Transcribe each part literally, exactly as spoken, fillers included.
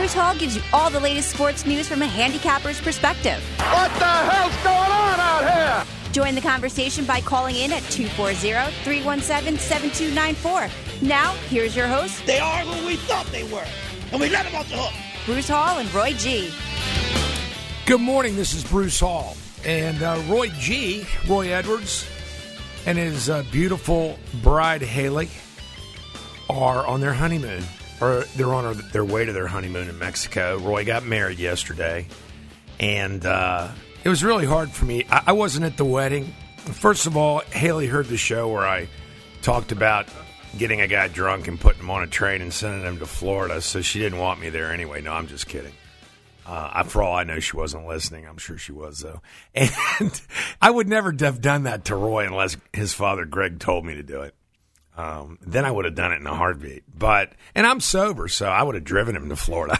Bruce Hall gives you all the latest sports news from a handicapper's perspective. What the hell's going on out here? Join the conversation by calling in at two four zero, three one seven, seven two nine four. Now, here's your host. They are who we thought they were, and we let them off the hook. Bruce Hall and Roy G. Good morning, this is Bruce Hall. And uh, Roy G, Roy Edwards, and his uh, beautiful bride, Haley, are on their honeymoon. Or they're on their way to their honeymoon in Mexico. Roy got married yesterday, and uh, it was really hard for me. I, I wasn't at the wedding. First of all, Haley heard the show where I talked about getting a guy drunk and putting him on a train and sending him to Florida, so she didn't want me there anyway. No, I'm just kidding. Uh, for all I know, she wasn't listening. I'm sure she was, though. And I would never have done that to Roy unless his father, Greg, told me to do it. Um, then I would have done it in a heartbeat. But and I'm sober, so I would have driven him to Florida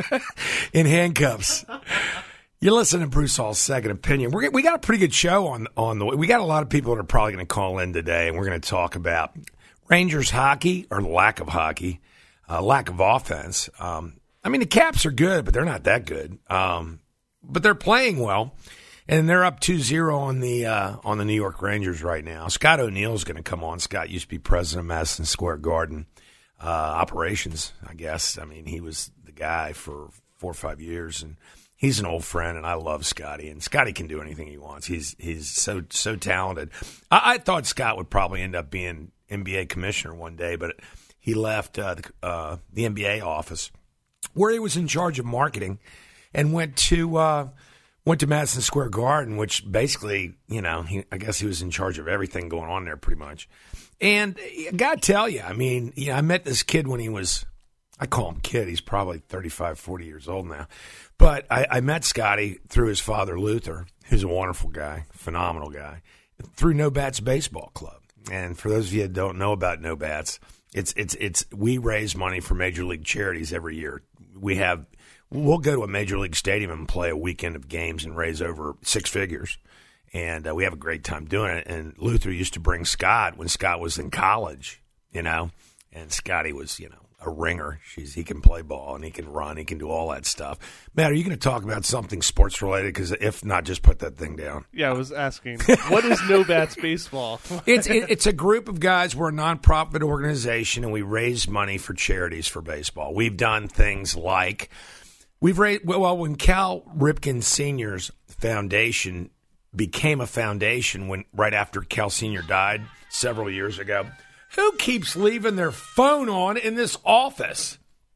in handcuffs. You listen to Bruce Hall's Second Opinion. We're, we got a pretty good show on on the way. We got a lot of people that are probably going to call in today, and we're going to talk about Rangers hockey or lack of hockey, uh, lack of offense. Um, I mean, the Caps are good, but they're not that good. Um, but they're playing well. And they're up two zero on the uh, on the New York Rangers right now. Scott O'Neill's going to come on. Scott used to be president of Madison Square Garden uh, operations, I guess. I mean, he was the guy for four or five years, and he's an old friend, and I love Scotty. And Scotty can do anything he wants. He's he's so so talented. I, I thought Scott would probably end up being N B A commissioner one day, but he left uh, the, uh, the N B A office where he was in charge of marketing and went to uh, – Went to Madison Square Garden, which basically, you know, he, I guess he was in charge of everything going on there pretty much. And I got to tell you, I mean, you know, I met this kid when he was, I call him kid, he's probably thirty-five, forty years old now. But I, I met Scotty through his father, Luther, who's a wonderful guy, phenomenal guy, through No Bats Baseball Club. And for those of you that don't know about No Bats, it's, it's, it's, we raise money for major league charities every year. We have, We'll go to a major league stadium and play a weekend of games and raise over six figures. And uh, we have a great time doing it. And Luther used to bring Scott when Scott was in college, you know, and Scotty was, you know, a ringer. She's, he can play ball and he can run. He can do all that stuff. Matt, are you going to talk about something sports related? Because if not, just put that thing down. Yeah, I was asking, what is No Bats Baseball? it's it, it's a group of guys. We're a nonprofit organization, and we raise money for charities for baseball. We've done things like We've raised, well, when Cal Ripken Senior's foundation became a foundation when right after Cal Senior died several years ago, who keeps leaving their phone on in this office?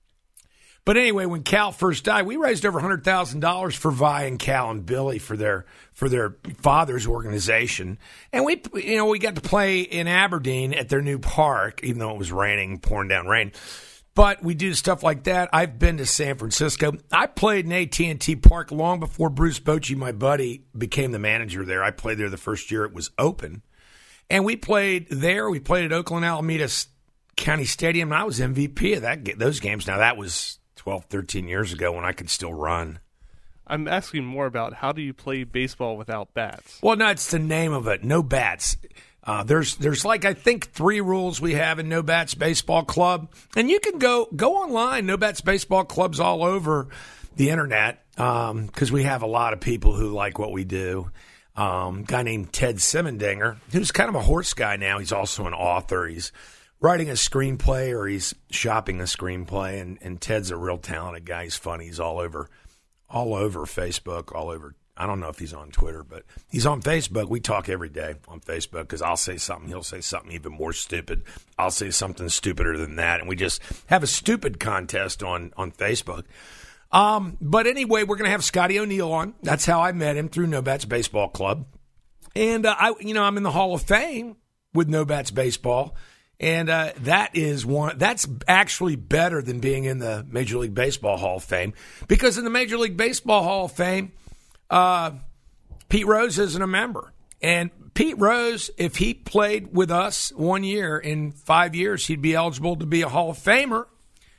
But anyway, when Cal first died, we raised over one hundred thousand dollars for Vi and Cal and Billy for their for their father's organization. And we, you know, we got to play in Aberdeen at their new park, even though it was raining, pouring down rain. But we do stuff like that. I've been to San Francisco. I played in A T and T Park long before Bruce Bochy, my buddy, became the manager there. I played there the first year it was open. And we played there. We played at Oakland Alameda County Stadium, and I was M V P of that those games. Now, that was twelve, thirteen years ago when I could still run. I'm asking more about how do you play baseball without bats? Well, no, it's the name of it. No bats. Uh, there's there's like I think three rules we have in No Bats Baseball Club, and you can go go online. No Bats Baseball Club's all over the internet because um, we have a lot of people who like what we do. Um, a guy named Ted Simendinger, who's kind of a horse guy now. He's also an author. He's writing a screenplay or he's shopping a screenplay, and, and Ted's a real talented guy. He's funny. He's all over all over Facebook, all over. I don't know if he's on Twitter, but he's on Facebook. We talk every day on Facebook because I'll say something. He'll say something even more stupid. I'll say something stupider than that. And we just have a stupid contest on, on Facebook. Um, but anyway, we're going to have Scotty O'Neill on. That's how I met him, through No Bats Baseball Club. And, uh, I, you know, I'm in the Hall of Fame with No Bats Baseball. And uh, that is one. That's actually better than being in the Major League Baseball Hall of Fame, because in the Major League Baseball Hall of Fame, Uh, Pete Rose isn't a member. And Pete Rose, if he played with us one year, in five years, he'd be eligible to be a Hall of Famer.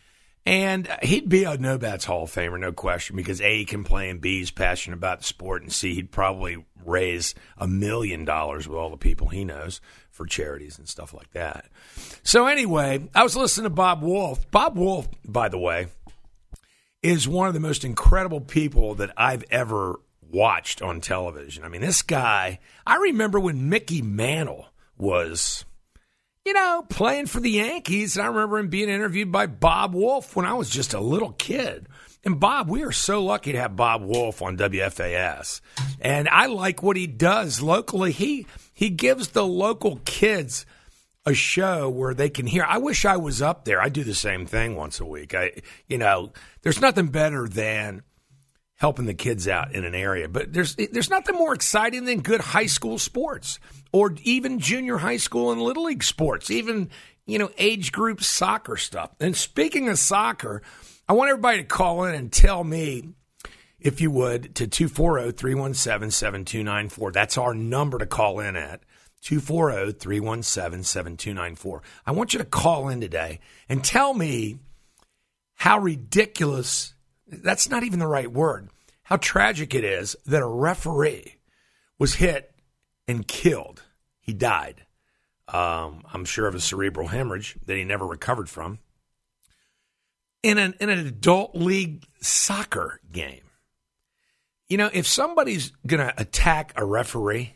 And he'd be a No Bats Hall of Famer, no question, because A, he can play, and B, he's passionate about the sport, and C, he'd probably raise a million dollars with all the people he knows for charities and stuff like that. So anyway, I was listening to Bob Wolf. Bob Wolf, by the way, is one of the most incredible people that I've ever watched on television. I mean, this guy, I remember when Mickey Mantle was, you know, playing for the Yankees, and I remember him being interviewed by Bob Wolf when I was just a little kid. And Bob, we are so lucky to have Bob Wolf on W F A S. And I like what he does locally. He he gives the local kids a show where they can hear. I wish I was up there. I do the same thing once a week. I, you know, there's nothing better than helping the kids out in an area. But there's there's nothing more exciting than good high school sports or even junior high school and little league sports, even, you know, age group soccer stuff. And speaking of soccer, I want everybody to call in and tell me, if you would, to two four zero, three one seven, seven two nine four. That's our number to call in at. two four zero, three one seven, seven two nine four. I want you to call in today and tell me how ridiculous, that's not even the right word, how tragic it is that a referee was hit and killed. He died. Um, I'm sure of a cerebral hemorrhage that he never recovered from in an, in an adult league soccer game. You know, if somebody's going to attack a referee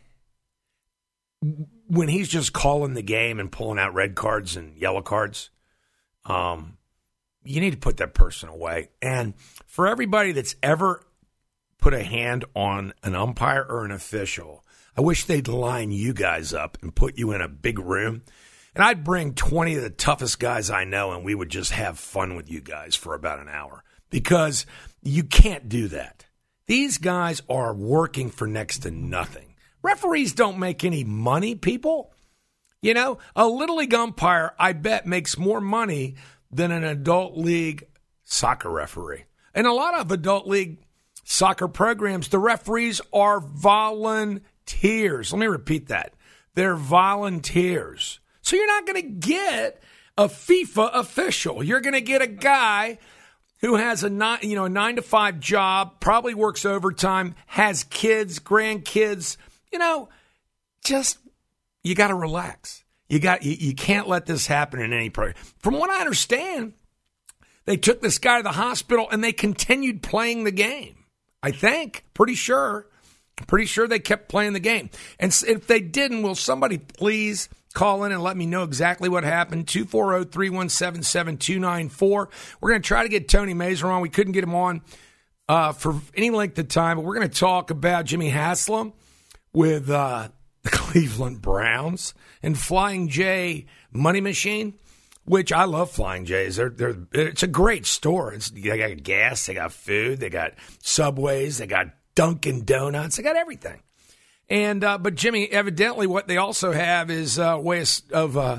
when he's just calling the game and pulling out red cards and yellow cards, um, you need to put that person away. And for everybody that's ever put a hand on an umpire or an official, I wish they'd line you guys up and put you in a big room. And I'd bring twenty of the toughest guys I know, and we would just have fun with you guys for about an hour. Because you can't do that. These guys are working for next to nothing. Referees don't make any money, people. You know, a Little League umpire, I bet, makes more money than an adult league soccer referee. And a lot of adult league soccer programs, the referees are volunteers. Let me repeat that. They're volunteers. So you're not going to get a FIFA official. You're going to get a guy who has a nine, you know, a nine to five job, probably works overtime, has kids, grandkids. You know, just you got to relax. You got you, you can't let this happen in any program. From what I understand, they took this guy to the hospital and they continued playing the game. I think, pretty sure, pretty sure they kept playing the game. And if they didn't, will somebody please call in and let me know exactly what happened? two four zero, three one seven, seven two nine four. We're going to try to get Tony Mazur on. We couldn't get him on uh, for any length of time, but we're going to talk about Jimmy Haslam with uh, the Cleveland Browns and Flying J Money Machine, which I love Flying J's. They're, they're, it's a great store. It's, they got gas, they got food, they got Subways, they got Dunkin' Donuts, they got everything. And uh, but Jimmy, evidently, what they also have is a way of uh,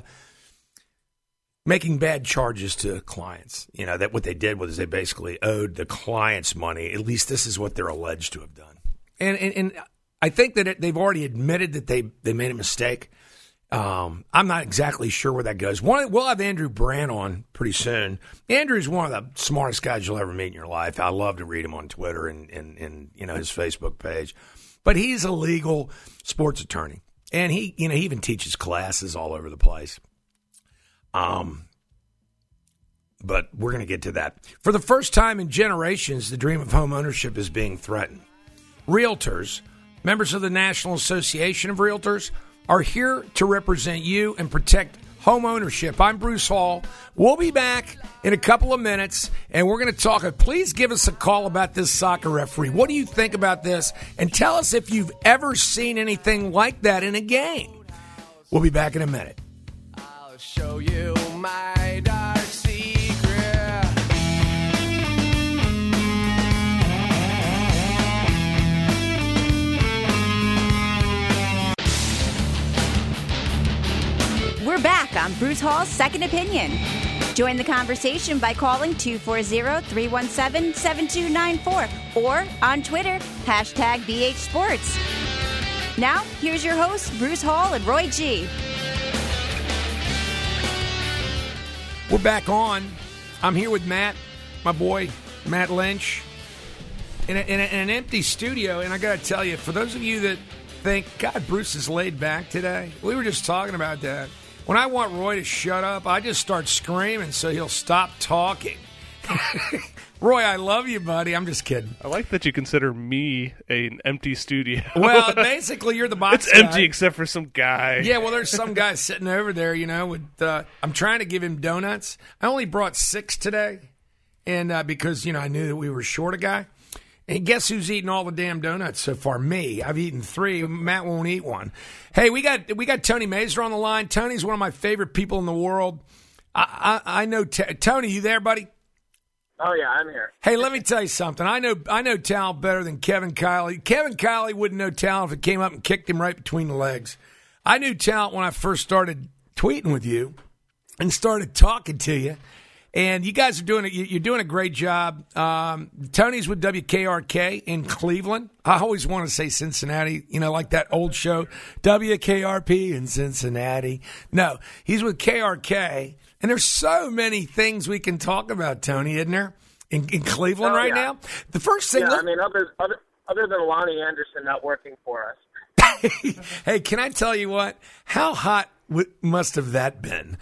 making bad charges to clients. You know, that what they did was they basically owed the clients money. At least this is what they're alleged to have done. And and, and I think that it, they've already admitted that they, they made a mistake. Um, I'm not exactly sure where that goes. One, we'll have Andrew Brandt on pretty soon. Andrew's one of the smartest guys you'll ever meet in your life. I love to read him on Twitter and, and, and you know his Facebook page. But he's a legal sports attorney, and he, you know, he even teaches classes all over the place. Um, but we're going to get to that. For the first time in generations, the dream of home ownership is being threatened. Realtors, members of the National Association of Realtors, are here to represent you and protect home ownership. I'm Bruce Hall. We'll be back in a couple of minutes, and we're going to talk. Please give us a call about this soccer referee. What do you think about this? And tell us if you've ever seen anything like that in a game. We'll be back in a minute. I'll show you my dark secret. We're back on Bruce Hall's Second Opinion. Join the conversation by calling two four zero, three one seven, seven two nine four or on Twitter, hashtag B H Sports. Now, here's your hosts, Bruce Hall and Roy G. We're back on. I'm here with Matt, my boy, Matt Lynch, in, a, in, a, in an empty studio. And I got to tell you, for those of you that think, God, Bruce is laid back today, we were just talking about that. When I want Roy to shut up, I just start screaming so he'll stop talking. Roy, I love you, buddy. I'm just kidding. I like that you consider me an empty studio. Well, basically, you're the box It's guy. empty except for some guy. Yeah, well, there's some guy sitting over there, you know. With uh, I'm trying to give him donuts. I only brought six today, and uh, because, you know, I knew that we were short a guy. And guess who's eating all the damn donuts so far? Me. I've eaten three. Matt won't eat one. Hey, we got we got Tony Mazer on the line. Tony's one of my favorite people in the world. I I, I know T- Tony. You there, buddy? Oh, yeah, I'm here. Hey, let me tell you something. I know I know talent better than Kevin Kiley. Kevin Kiley wouldn't know talent if it came up and kicked him right between the legs. I knew talent when I first started tweeting with you and started talking to you. And you guys are doing it. You're doing a great job. Um, Tony's with W K R K in Cleveland. I always want to say Cincinnati, you know, like that old show, W K R P in Cincinnati. No, he's with K R K. And there's so many things we can talk about, Tony, isn't there, in, in Cleveland oh, right yeah. now? The first thing. Yeah, look, I mean, other, other, other than Lonnie Anderson not working for us. Hey, can I tell you what? How hot w- must have that been?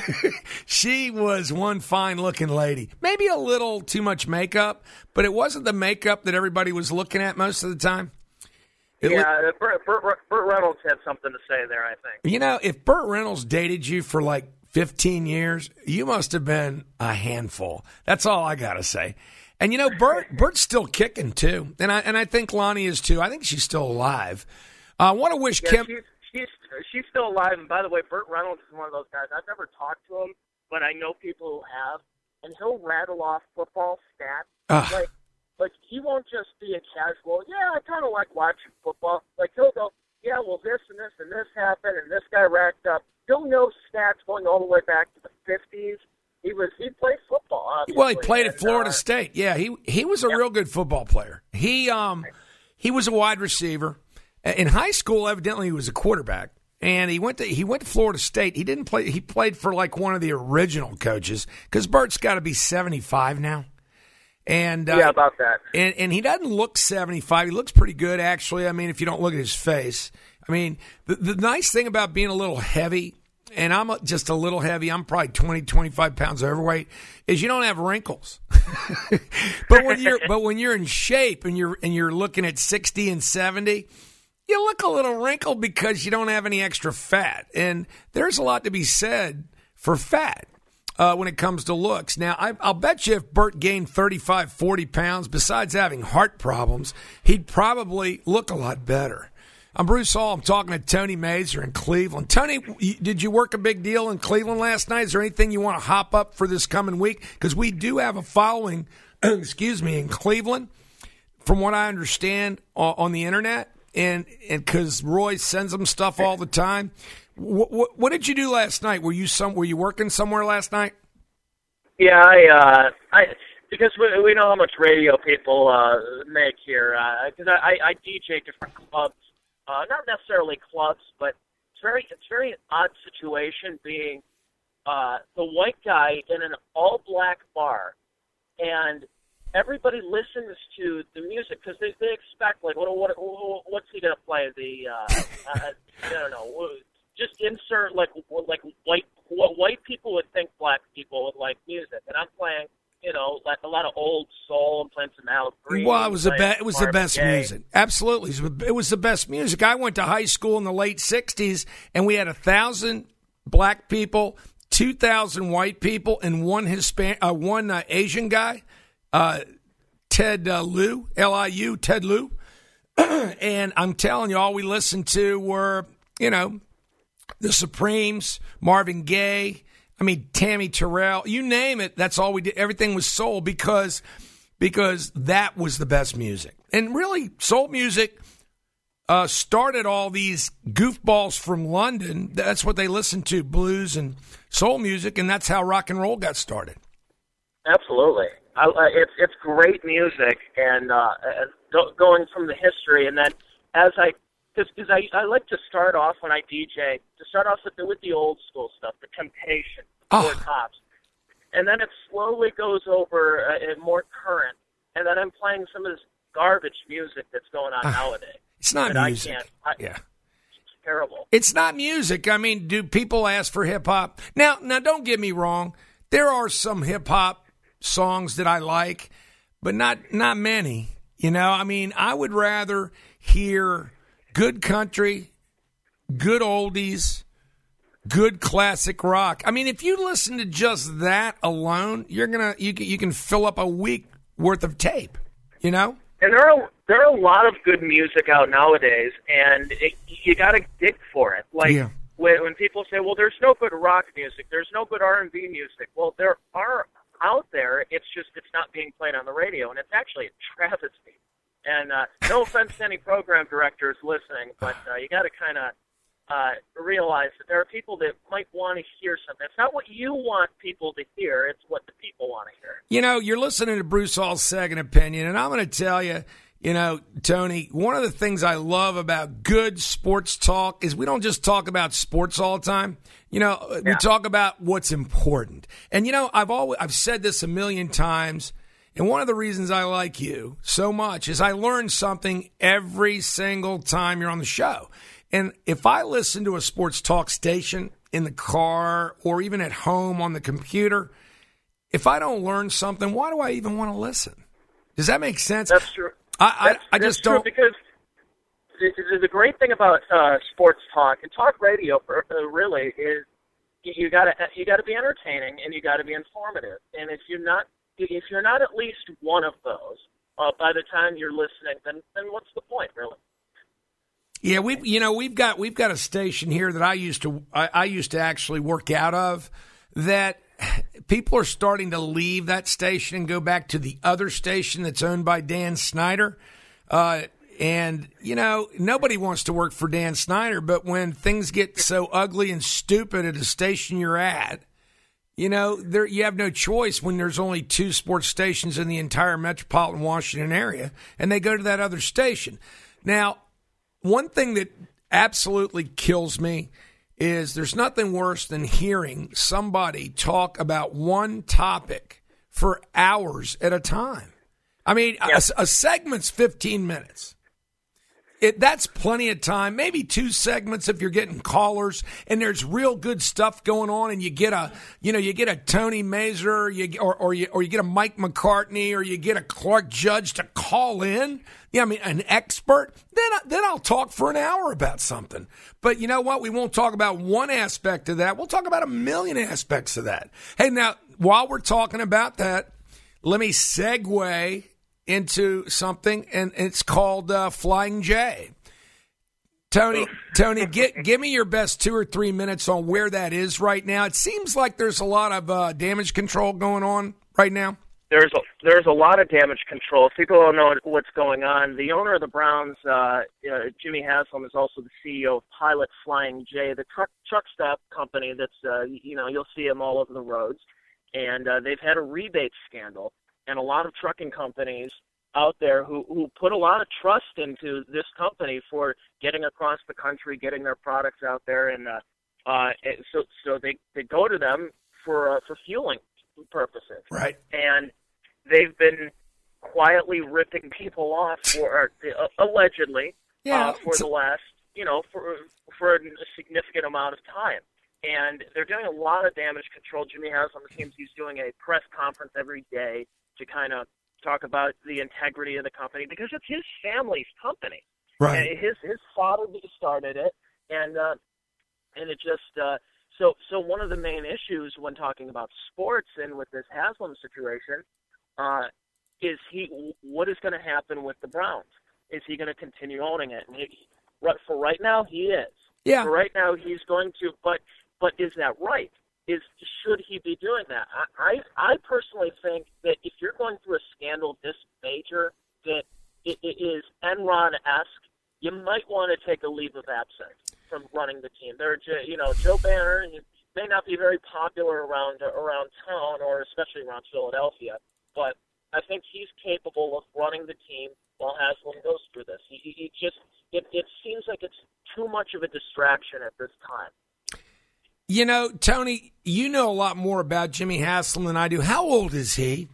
She was one fine-looking lady. Maybe a little too much makeup, but it wasn't the makeup that everybody was looking at most of the time. It yeah, looked, Burt, Burt, Burt Reynolds had something to say there, I think. you know, if Burt Reynolds dated you for like fifteen years, you must have been a handful. That's all I got to say. And, you know, Burt, Burt's still kicking, too. And I and I think Lonnie is, too. I think she's still alive. I uh, want to wish yeah, Kim... She's, she's, she's still alive. And, by the way, Burt Reynolds is one of those guys. I've never talked to him, but I know people who have. And he'll rattle off football stats. Ugh. Like, like, he won't just be a casual, yeah, I kind of like watching football. Like, he'll go, yeah, well, this and this and this happened, and this guy racked up. He'll know stats going all the way back to the fifties. He was he played football, obviously. Well, he played at and, Florida uh, State. Yeah, he he was a yeah. real good football player. He um he was a wide receiver. In high school, evidently he was a quarterback. And he went to he went to Florida State. He didn't play he played for like one of the original coaches, because Burt's got to be seventy-five now. And uh, yeah, about that. And and he doesn't look seventy-five. He looks pretty good, actually. I mean, if you don't look at his face. I mean, the, the nice thing about being a little heavy, and I'm just a little heavy, I'm probably twenty, twenty-five pounds overweight, is you don't have wrinkles. but when you're but when you're in shape and you're and you're looking at sixty and seventy, you look a little wrinkled because you don't have any extra fat. And there's a lot to be said for fat. Uh, when it comes to looks. Now, I, I'll bet you if Burt gained thirty-five, forty pounds, besides having heart problems, he'd probably look a lot better. I'm Bruce Hall. I'm talking to Tony Mazer in Cleveland. Tony, did you work a big deal in Cleveland last night? Is there anything you want to hop up for this coming week? Because we do have a following, excuse me, in Cleveland, from what I understand, on the internet, and because Roy sends them stuff all the time. What, what, what did you do last night? Were you some? Were you working somewhere last night? Yeah, I, uh, I because we, we know how much radio people uh, make here. Because uh, I, I D J different clubs, uh, not necessarily clubs, but it's very it's very an odd situation being uh, the white guy in an all black bar, and everybody listens to the music because they they expect like what what what's he gonna play the uh, uh, I don't know. Just insert like like white what white people would think black people would like music, and I'm playing, you know, like a lot of old soul and playing some Al Green. Well, it was the best. It was the best Gaye. music. Absolutely, it was the best music. I went to high school in the late sixties, and we had a thousand black people, two thousand white people, and one Hispan, uh, one uh, Asian guy, uh, Ted uh, Lieu, L I U, Ted Lieu. And I'm telling you, all we listened to were, you know, the Supremes, Marvin Gaye, I mean, Tammy Terrell, you name it. That's all we did. Everything was soul because because that was the best music. And really, soul music uh, started all these goofballs from London. That's what they listened to, blues and soul music, and that's how rock and roll got started. Absolutely. I, uh, it's it's great music, and uh, go, going from the history, and then as I Because I, I like to start off when I D J, to start off with the, with the old school stuff, the Temptation, oh. Four Tops. And then it slowly goes over uh, more current. And then I'm playing some of this garbage music that's going on uh, nowadays. It's not that music. I can't. I, yeah. It's terrible. It's not music. I mean, do people ask for hip-hop? Now, now, don't get me wrong. There are some hip-hop songs that I like. but not not many. You know, I mean, I would rather hear good country, good oldies, good classic rock. I mean, if you listen to just that alone, you're gonna you can, you can fill up a week worth of tape. You know. And there are there are a lot of good music out nowadays, and it, you got to dig for it. Like yeah. when when people say, "Well, there's no good rock music, there's no good R and B music." Well, there are out there. It's just it's not being played on the radio, and it's actually a travesty. And uh, no offense to any program directors listening, but uh, you got to kind of uh, realize that there are people that might want to hear something. It's not what you want people to hear; it's what the people want to hear. You know, you're listening to Bruce Hall's Second Opinion, and I'm going to tell you, you know, Tony, one of the things I love about good sports talk is we don't just talk about sports all the time. You know, yeah. we talk about what's important. And, you know, I've always I've said this a million times, and one of the reasons I like you so much is I learn something every single time you're on the show. And if I listen to a sports talk station in the car or even at home on the computer, if I don't learn something, why do I even want to listen? Does that make sense? That's true. I, that's, I, I just that's true don't. Because the, the great thing about uh, sports talk and talk radio, for, uh, really, is you got to you got to be entertaining and you got to be informative. And if you're not if you're not at least one of those, uh, by the time you're listening, then then what's the point, really? Yeah, we've you know we've got we've got a station here that I used to I, I used to actually work out of that. People are starting to leave that station and go back to the other station that's owned by Dan Snyder. Uh, and, you know, nobody wants to work for Dan Snyder, but when things get so ugly and stupid at a station you're at, you know, there you have no choice when there's only two sports stations in the entire metropolitan Washington area, and they go to that other station. Now, one thing that absolutely kills me is there's nothing worse than hearing somebody talk about one topic for hours at a time. I mean, yeah. a, a segment's fifteen minutes. It, that's plenty of time, maybe two segments if you're getting callers and there's real good stuff going on and you get a, you know, you get a Tony Mazur you, or, or, you, or you get a Mike McCartney or you get a Clark Judge to call in. Yeah, I mean, an expert, then, then I'll talk for an hour about something. But you know what? We won't talk about one aspect of that. We'll talk about a million aspects of that. Hey, now, while we're talking about that, let me segue into something, and it's called uh, Flying J. Tony, Tony, get, give me your best two or three minutes on where that is right now. It seems like there's a lot of uh, damage control going on right now. There's a, there's a lot of damage control. If people don't know what's going on, the owner of the Browns, uh, uh, Jimmy Haslam, is also the C E O of Pilot Flying J, the truck truck stop company that's, uh, you know, you'll see them all over the roads. And uh, they've had a rebate scandal. And a lot of trucking companies out there who, who put a lot of trust into this company for getting across the country, getting their products out there. And uh, uh, so so they, they go to them for uh, for fueling purposes. Right. And they've been quietly ripping people off for uh, allegedly yeah, uh, for the last, you know, for for a significant amount of time. And they're doing a lot of damage control. Jimmy Haslam seems he's doing a press conference every day to kind of talk about the integrity of the company because it's his family's company. Right. And his his father started it, and uh, and it just uh, so so one of the main issues when talking about sports and with this Haslam situation uh, is he what is going to happen with the Browns? Is he going to continue owning it? And he, for right now, he is. Yeah. For right now, he's going to, but but is that right? Is should he be doing that? I, I I personally think that if you're going through a scandal this major, that it, it is Enron-esque, you might want to take a leave of absence from running the team. There, you know, Joe Banner may not be very popular around around town or especially around Philadelphia, but I think he's capable of running the team while Haslam goes through this. He, he just it, it seems like it's too much of a distraction at this time. You know, Tony, you know a lot more about Jimmy Haslam than I do. How old is he?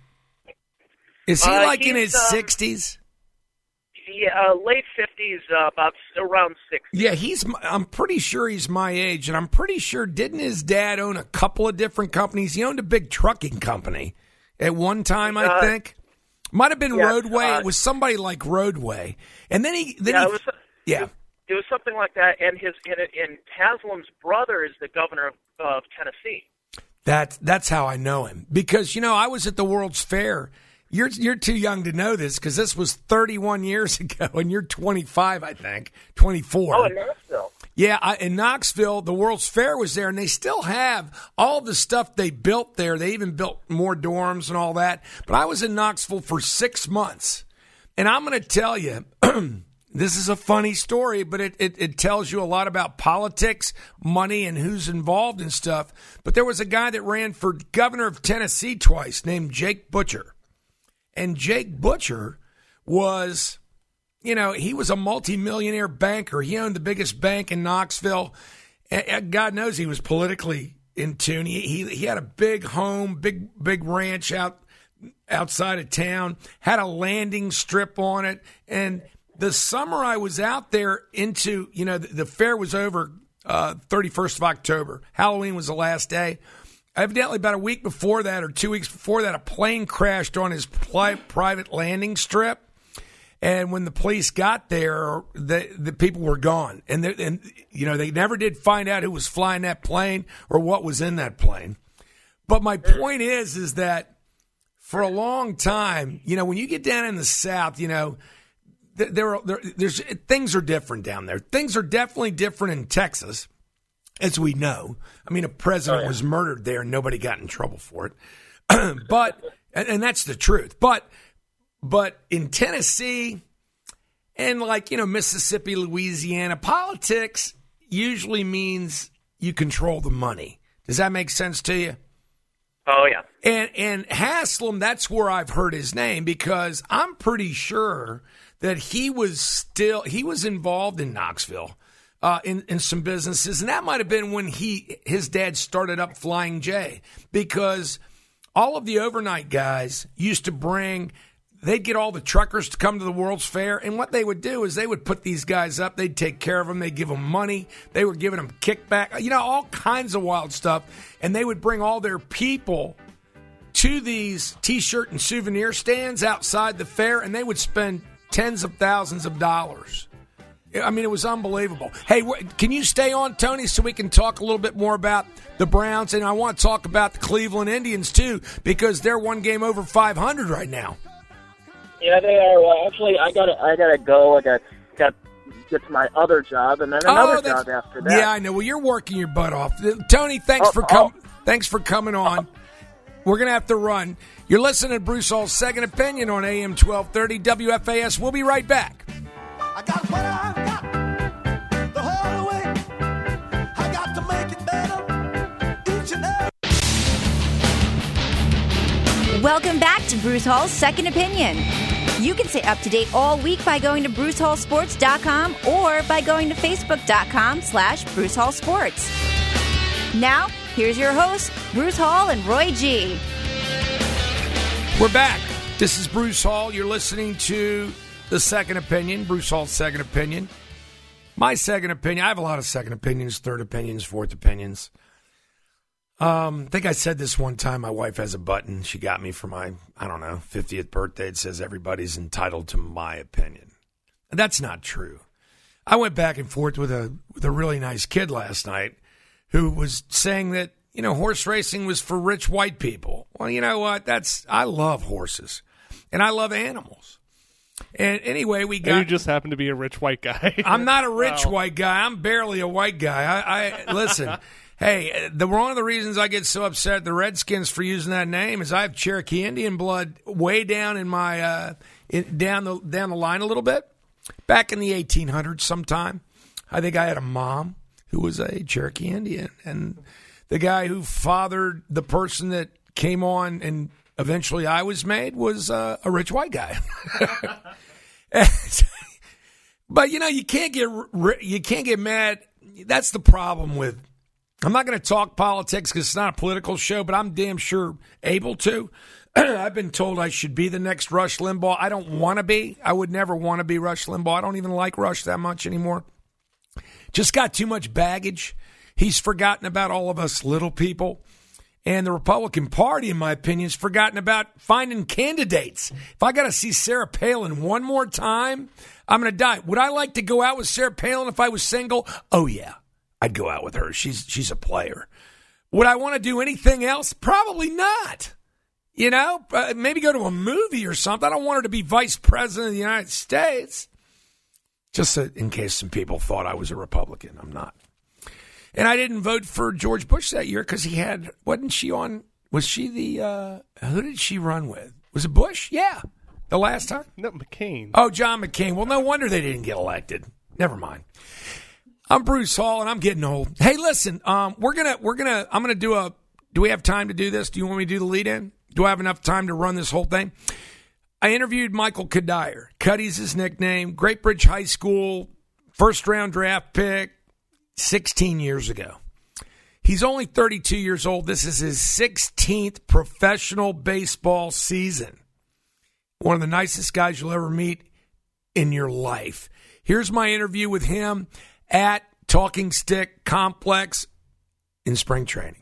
Is he uh, like in his um, sixties? Yeah, uh, late fifties, uh, about around sixty. Yeah, he's. I'm pretty sure he's my age, and I'm pretty sure didn't his dad own a couple of different companies? He owned a big trucking company at one time, I uh, think. Might have been Yes, Roadway. uh, it was somebody like Roadway. And then he... Then yeah, he, it was, yeah. It, it was something like that, and his and, and Haslam's brother is the governor of, of Tennessee. That, that's how I know him. Because, you know, I was at the World's Fair. You're you're too young to know this because this was thirty-one years ago, and you're twenty-five, I think, twenty-four. Oh, in Knoxville. Yeah, I, in Knoxville, the World's Fair was there, and they still have all the stuff they built there. They even built more dorms and all that. But I was in Knoxville for six months, and I'm going to tell you, this is a funny story, but it, it, it tells you a lot about politics, money, and who's involved in stuff. But there was a guy that ran for governor of Tennessee twice named Jake Butcher. And Jake Butcher was, you know, he was a multimillionaire banker. He owned the biggest bank in Knoxville. And God knows he was politically in tune. He, he, he had a big home, big, big ranch out outside of town, had a landing strip on it. And the summer I was out there into, you know, the, the fair was over uh, thirty-first of October. Halloween was the last day. Evidently, about a week before that or two weeks before that, a plane crashed on his pli- private landing strip. And when the police got there, the, the people were gone. And, and, you know, they never did find out who was flying that plane or what was in that plane. But my point is, is that for a long time, you know, when you get down in the South, you know, there, there, there there's things are different down there. Things are definitely different in Texas. As we know, I mean, a president oh, yeah. was murdered there and nobody got in trouble for it. but, and, and that's the truth. But, but in Tennessee and like, you know, Mississippi, Louisiana, politics usually means you control the money. Does that make sense to you? Oh, yeah. And, and Haslam, that's where I've heard his name because I'm pretty sure that he was still, he was involved in Knoxville. Uh, in, in some businesses, and that might have been when he his dad started up Flying J, because all of the overnight guys used to bring, they'd get all the truckers to come to the World's Fair, and what they would do is they would put these guys up, they'd take care of them, they'd give them money, they were giving them kickback, you know, all kinds of wild stuff, and they would bring all their people to these T-shirt and souvenir stands outside the fair, and they would spend tens of thousands of dollars. I mean, it was unbelievable. Hey, can you stay on, Tony, so we can talk a little bit more about the Browns? And I want to talk about the Cleveland Indians, too, because they're one game over five hundred right now. Yeah, they are. Well, actually, I got I got to go. I got got get to my other job, and then another oh, job after that. Yeah, I know. Well, you're working your butt off. Tony, thanks oh, for com- oh. thanks for coming on. Oh. We're going to have to run. You're listening to Bruce Hall's Second Opinion on A M twelve thirty W F A S. We'll be right back. I got what I got the whole way. I got to make it better each and every. Welcome back to Bruce Hall's Second Opinion. You can stay up to date all week by going to bruce hall sports dot com or by going to facebook dot com slash bruce hall sports. Now, here's your hosts, Bruce Hall and Roy G. We're back. This is Bruce Hall. You're listening to The Second Opinion, Bruce Hall's Second Opinion. My second opinion, I have a lot of second opinions, third opinions, fourth opinions. Um, I think I said this one time. My wife has a button she got me for my, I don't know, fiftieth birthday. It says everybody's entitled to my opinion. And that's not true. I went back and forth with a with a really nice kid last night who was saying that, you know, horse racing was for rich white people. Well, you know what? That's I love horses and I love animals. And anyway, we got... And you just happen to be a rich white guy. I'm not a rich wow. white guy. I'm barely a white guy. I, I listen, hey, the one of the reasons I get so upset at the Redskins for using that name is I have Cherokee Indian blood way down in my uh, in, down the down the line a little bit. Back in the eighteen hundreds sometime, I think I had a mom who was a Cherokee Indian. And the guy who fathered the person that came on and eventually I was made was uh, a rich white guy. But, you know, you can't get you can't get mad. That's the problem with, I'm not going to talk politics because it's not a political show, but I'm damn sure able to. I've been told I should be the next Rush Limbaugh. I don't want to be. I would never want to be Rush Limbaugh. I don't even like Rush that much anymore. Just got too much baggage. He's forgotten about all of us little people. And the Republican Party, in my opinion, has forgotten about finding candidates. If I got to see Sarah Palin one more time, I'm going to die. Would I like to go out with Sarah Palin if I was single? Oh, yeah. I'd go out with her. She's she's a player. Would I want to do anything else? Probably not. You know, uh, maybe go to a movie or something. I don't want her to be vice president of the United States. Just so, in case some people thought I was a Republican. I'm not. And I didn't vote for George Bush that year because he had, wasn't she on, was she the, uh, who did she run with? Was it Bush? Yeah. The last time? No, McCain. Oh, John McCain. Well, no wonder they didn't get elected. Never mind. I'm Bruce Hall, and I'm getting old. Hey, listen, um, we're gonna, we're gonna, I'm gonna do a. Do we have time to do this? Do you want me to do the lead-in? Do I have enough time to run this whole thing? I interviewed Michael Cuddyer. Cuddy's his nickname. Great Bridge High School, first-round draft pick, sixteen years ago. He's only thirty-two years old. This is his sixteenth professional baseball season. One of the nicest guys you'll ever meet in your life. Here's my interview with him at Talking Stick Complex in spring training.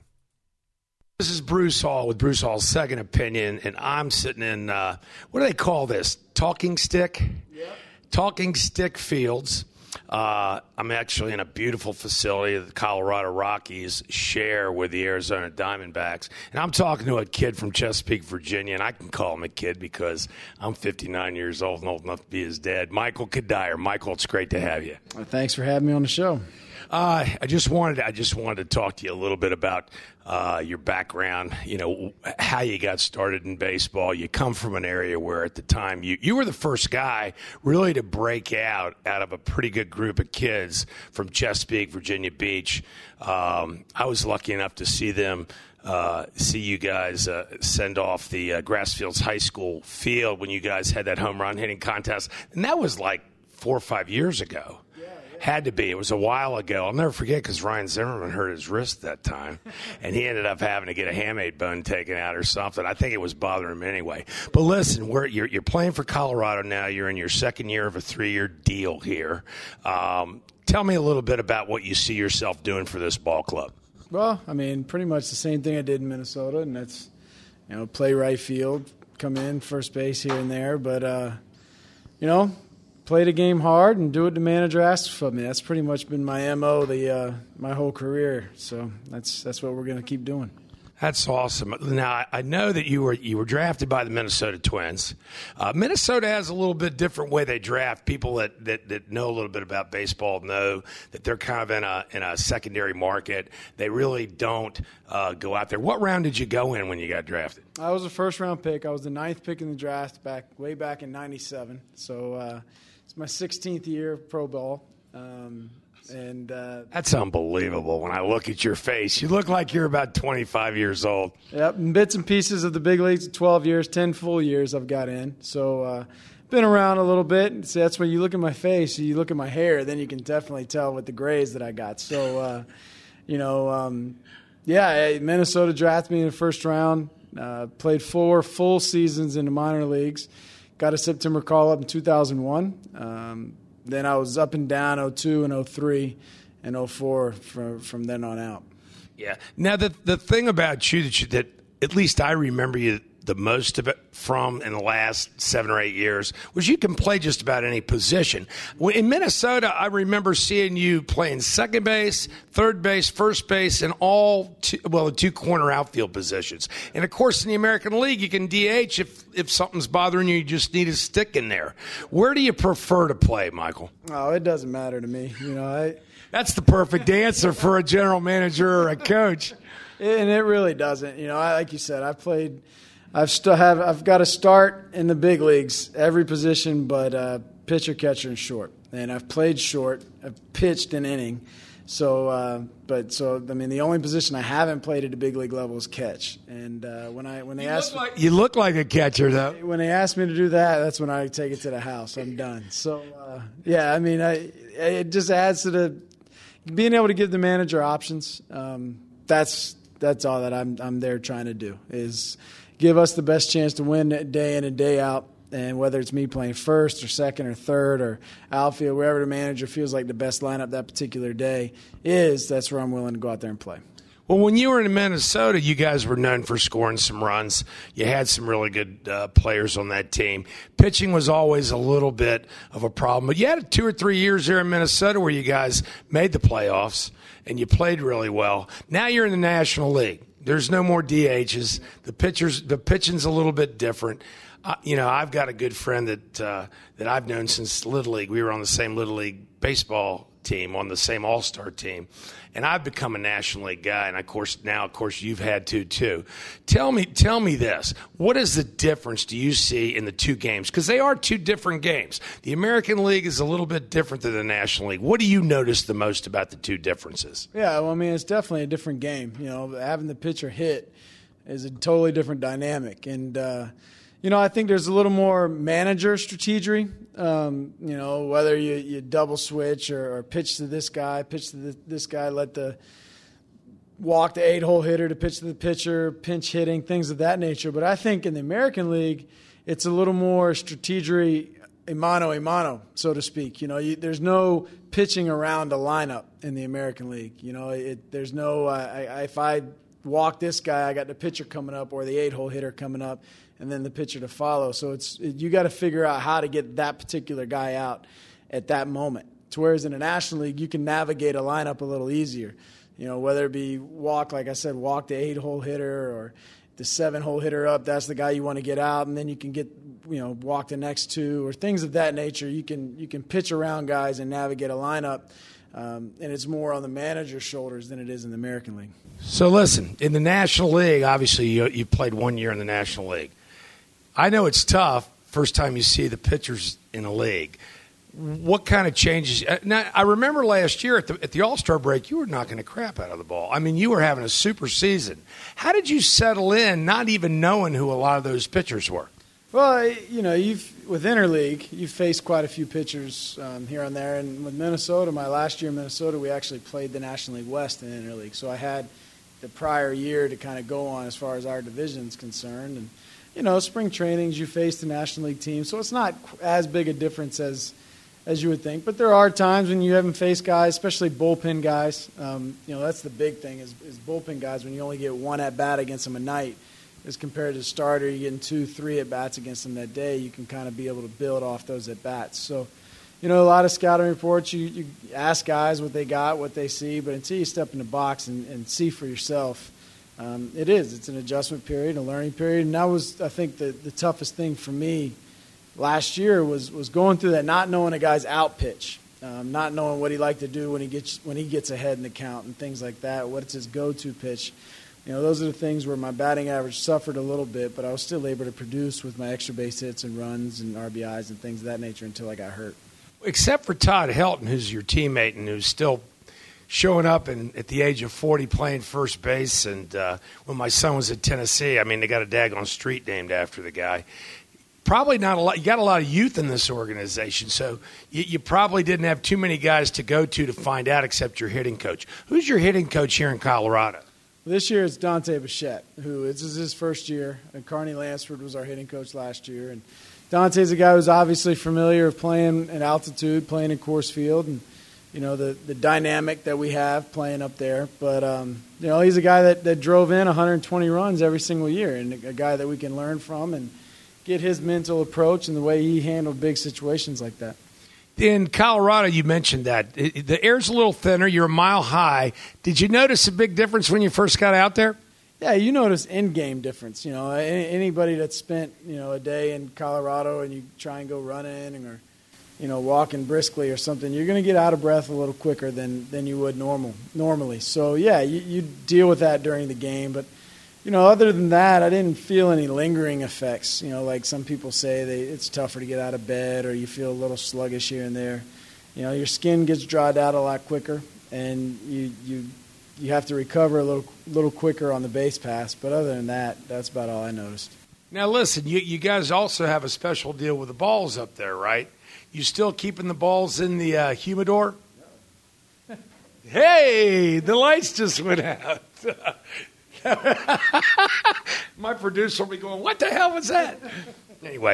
This is Bruce Hall with Bruce Hall's Second Opinion, and I'm sitting in, uh, what do they call this? Talking Stick? Yep. Talking Stick Fields. Uh, I'm actually in a beautiful facility that the Colorado Rockies share with the Arizona Diamondbacks. And I'm talking to a kid from Chesapeake, Virginia, and I can call him a kid because I'm fifty-nine years old and old enough to be his dad. Michael Cuddyer. Michael, it's great to have you. Well, thanks for having me on the show. Uh, I just wanted I just wanted to talk to you a little bit about uh, your background, you know, how you got started in baseball. You come from an area where at the time you, you were the first guy really to break out out of a pretty good group of kids from Chesapeake, Virginia Beach. Um, I was lucky enough to see them Uh, see you guys uh, send off the uh, Grassfields High School field when you guys had that home run hitting contest. And that was like four or five years ago. Had to be. It was a while ago. I'll never forget because Ryan Zimmerman hurt his wrist that time, and he ended up having to get a hamate bone taken out or something. I think it was bothering him anyway. But listen, we're, you're, you're playing for Colorado now. You're in your second year of a three-year deal here. Um, tell me a little bit about what you see yourself doing for this ball club. Well, I mean, pretty much the same thing I did in Minnesota, and that's, you know, play right field, come in, first base here and there. But, uh, you know, play the game hard and do what the manager asks of me. That's pretty much been my M O the uh, my whole career. So that's that's what we're going to keep doing. That's awesome. Now, I know that you were you were drafted by the Minnesota Twins. Uh, Minnesota has a little bit different way they draft. People that, that, that know a little bit about baseball know that they're kind of in a in a secondary market. They really don't uh, go out there. What round did you go in when you got drafted? I was a first-round pick. I was the ninth pick in the draft back way back in ninety-seven. So uh, it's my sixteenth year of pro ball. Um And uh, That's unbelievable. When I look at your face, you look like you're about twenty-five years old. Yep, and bits and pieces of the big leagues, twelve years, ten full years I've got in. So uh, been around a little bit. So that's when you look at my face, you look at my hair, then you can definitely tell with the grays that I got. So, uh, you know, um, yeah, Minnesota drafted me in the first round. Uh, played four full seasons in the minor leagues. Got a September call-up in two thousand one. Um Then I was up and down oh two and oh three and oh four from from then on out. Yeah. Now, the the thing about you that, you, that at least I remember you the most of it from in the last seven or eight years was you can play just about any position. In Minnesota, I remember seeing you playing second base, third base, first base, and all two, well, the two corner outfield positions. And, of course, in the American League, you can D H if, if something's bothering you, you just need a stick in there. Where do you prefer to play, Michael? Oh, it doesn't matter to me. You know, I That's the perfect answer for a general manager or a coach. And it really doesn't. You know, I, like you said, I've played – I've still have I've got to start in the big leagues every position, but uh, pitcher, catcher, and short. And I've played short. I've pitched an inning. So, uh, but so I mean, the only position I haven't played at the big league level is catch. And uh, when I when they you asked look like, you look like a catcher though. When they asked me to do that, that's when I take it to the house. I'm done. So uh, yeah, I mean, I, it just adds to the being able to give the manager options. Um, that's that's all that I'm I'm there trying to do is give us the best chance to win day in and day out. And whether it's me playing first or second or third or outfield, wherever the manager feels like the best lineup that particular day is, that's where I'm willing to go out there and play. Well, when you were in Minnesota, you guys were known for scoring some runs. You had some really good uh, players on that team. Pitching was always a little bit of a problem. But you had two or three years there in Minnesota where you guys made the playoffs and you played really well. Now you're in the National League. There's no more D Hs. The pitchers, the pitching's a little bit different. Uh, you know, I've got a good friend that uh, that I've known since Little League. We were on the same Little League baseball team, on the same All-Star team. And I've become a National League guy, and of course now, of course, you've had to too. Tell me, tell me this: what is the difference do you see in the two games? Because they are two different games. The American League is a little bit different than the National League. What do you notice the most about the two differences? Yeah, well, I mean, it's definitely a different game. You know, having the pitcher hit is a totally different dynamic, and uh, you know, I think there's a little more manager strategy. Um, you know, whether you, you double switch or, or pitch to this guy, pitch to the, this guy, let the walk the eight-hole hitter to pitch to the pitcher, pinch hitting, things of that nature. But I think in the American League, it's a little more strategy, a mano a mano, so to speak. You know, you, there's no pitching around a lineup in the American League. You know, it, there's no uh, I, I, if I walk this guy, I got the pitcher coming up or the eight-hole hitter coming up, and then the pitcher to follow. So it's you got to figure out how to get that particular guy out at that moment. To whereas in the National League, you can navigate a lineup a little easier. You know, whether it be walk, like I said, walk the eight-hole hitter or the seven-hole hitter up, that's the guy you want to get out, and then you can get, you know, walk the next two or things of that nature. You can you can pitch around guys and navigate a lineup, um, and it's more on the manager's shoulders than it is in the American League. So listen, in the National League, obviously you you played one year in the National League. I know it's tough first time you see the pitchers in the league. What kind of changes? Now, I remember last year at the, at the All-Star break, you were knocking the crap out of the ball. I mean, you were having a super season. How did you settle in not even knowing who a lot of those pitchers were? Well, you know, you've with Interleague, you've faced quite a few pitchers um, here and there. And with Minnesota, my last year in Minnesota, we actually played the National League West in Interleague. So I had the prior year to kind of go on as far as our division is concerned. And you know, spring trainings, you face the National League team, so it's not as big a difference as as you would think. But there are times when you haven't faced guys, especially bullpen guys. Um, you know, that's the big thing is, is bullpen guys when you only get one at-bat against them a night as compared to starter, you're getting two, three at-bats against them that day. You can kind of be able to build off those at-bats. So, you know, a lot of scouting reports, you, you ask guys what they got, what they see, but until you step in the box and, and see for yourself, Um, it is. It's an adjustment period, a learning period, and that was, I think, the, the toughest thing for me last year was was going through that, not knowing a guy's out pitch, um, not knowing what he liked to do when he gets when he gets ahead in the count and things like that. What's his go-to pitch? You know, those are the things where my batting average suffered a little bit, but I was still able to produce with my extra base hits and runs and R B Is and things of that nature until I got hurt. Except for Todd Helton, who's your teammate and who's still showing up and at the age of forty playing first base. And uh, when my son was at Tennessee, I mean, they got a daggone street named after the guy. Probably not a lot. You got a lot of youth in this organization, so you, you probably didn't have too many guys to go to to find out except your hitting coach. Who's your hitting coach here in Colorado? This year it's Dante Bichette, who this is his first year. And Carney Lansford was our hitting coach last year. And Dante's a guy who's obviously familiar with playing at altitude, playing in Coors Field, and you know, the, the dynamic that we have playing up there. But, um, you know, he's a guy that, that drove in one hundred twenty runs every single year and a guy that we can learn from and get his mental approach and the way he handled big situations like that. In Colorado, you mentioned that. The air's a little thinner. You're a mile high. Did you notice a big difference when you first got out there? Yeah, you notice in-game difference. You know, anybody that's spent, you know, a day in Colorado and you try and go running or, you know, walking briskly or something, you're going to get out of breath a little quicker than, than you would normal normally. So, yeah, you, you deal with that during the game. But, you know, other than that, I didn't feel any lingering effects. You know, like some people say they, it's tougher to get out of bed or you feel a little sluggish here and there. You know, your skin gets dried out a lot quicker and you you you have to recover a little little quicker on the base pass. But other than that, that's about all I noticed. Now, listen, you, you guys also have a special deal with the balls up there, right? You still keeping the balls in the uh, humidor? No. Hey, the lights just went out. My producer will be going, what the hell was that? Anyway,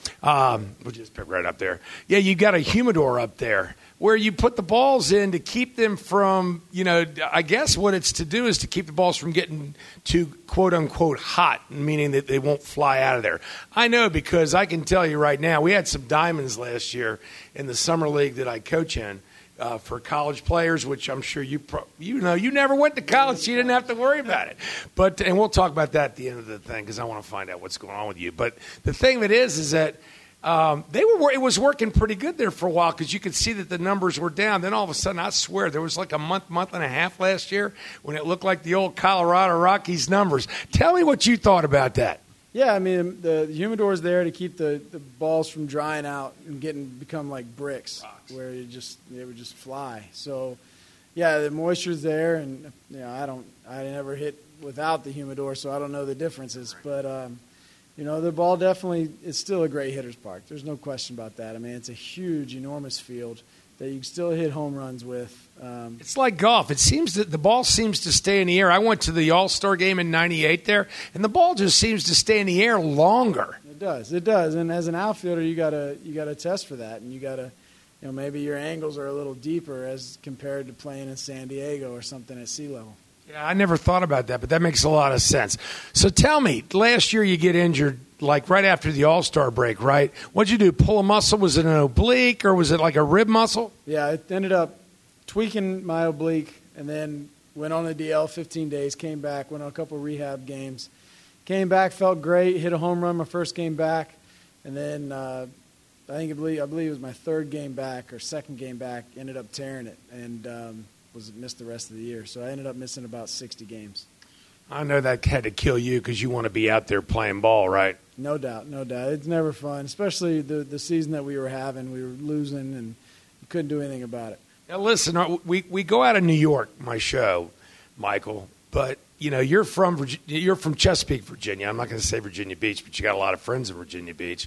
Um, we'll just pick right up there. Yeah, you got a humidor up there where you put the balls in to keep them from, you know, I guess what it's to do is to keep the balls from getting too, quote unquote, hot, meaning that they won't fly out of there. I know because I can tell you right now, we had some diamonds last year in the summer league that I coach in. Uh, for college players, which I'm sure you pro- you know, you never went to college, so you didn't have to worry about it. But and we'll talk about that at the end of the thing because I want to find out what's going on with you. But the thing that is is that um, they were it was working pretty good there for a while because you could see that the numbers were down. Then all of a sudden, I swear there was like a month, month and a half last year when it looked like the old Colorado Rockies numbers. Tell me what you thought about that. Yeah, I mean, the, the humidor is there to keep the, the balls from drying out and getting become like bricks, Rocks. where you just they would just fly. So, yeah, the moisture's there, and you know, I don't, I never hit without the humidor, so I don't know the differences. But um, you know, the ball definitely is still a great hitter's park. There's no question about that. I mean, it's a huge, enormous field that you can still hit home runs with. Um, it's like golf. It seems that the ball seems to stay in the air. I went to the All-Star game in ninety-eight there, and the ball just seems to stay in the air longer. It does. It does. And as an outfielder, you gotta you gotta test for that, and you gotta, you know, maybe your angles are a little deeper as compared to playing in San Diego or something at sea level. Yeah, I never thought about that, but that makes a lot of sense. So tell me, last year you get injured like right after the All-Star break, right? What'd you do, pull a muscle? Was it an oblique or was it like a rib muscle? Yeah, it ended up tweaking my oblique and then went on the D L fifteen days, came back, went on a couple rehab games. Came back, felt great, hit a home run my first game back, and then uh, I think I believe, I believe it was my third game back or second game back, ended up tearing it and um, was missed the rest of the year. So I ended up missing about sixty games. I know that had to kill you because you want to be out there playing ball, right? No doubt, no doubt. It's never fun, especially the the season that we were having. We were losing and couldn't do anything about it. Now, listen, we we go out of New York, my show, Michael, but you know you're from Virginia, you're from Chesapeake, Virginia. I'm not going to say Virginia Beach, but you got a lot of friends in Virginia Beach.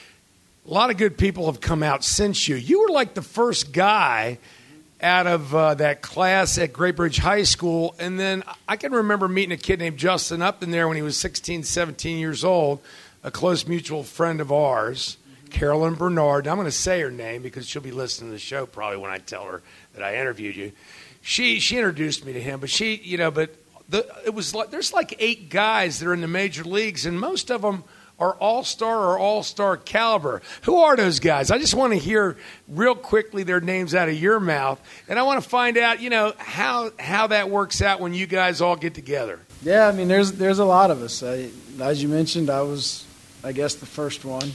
A lot of good people have come out since you. You were like the first guy out of uh, that class at Great Bridge High School. And then I can remember meeting a kid named Justin Upton there when he was sixteen, seventeen years old, a close mutual friend of ours, Carolyn Bernard. I'm going to say her name because she'll be listening to the show probably when I tell her that I interviewed you. She she introduced me to him, but she, you know, but the, it was like there's like eight guys that are in the major leagues, and most of them are all-star or all-star caliber. Who are those guys? I just want to hear real quickly their names out of your mouth, and I want to find out, you know, how how that works out when you guys all get together. Yeah, I mean, there's there's a lot of us. I, as you mentioned, I was, I guess, the first one.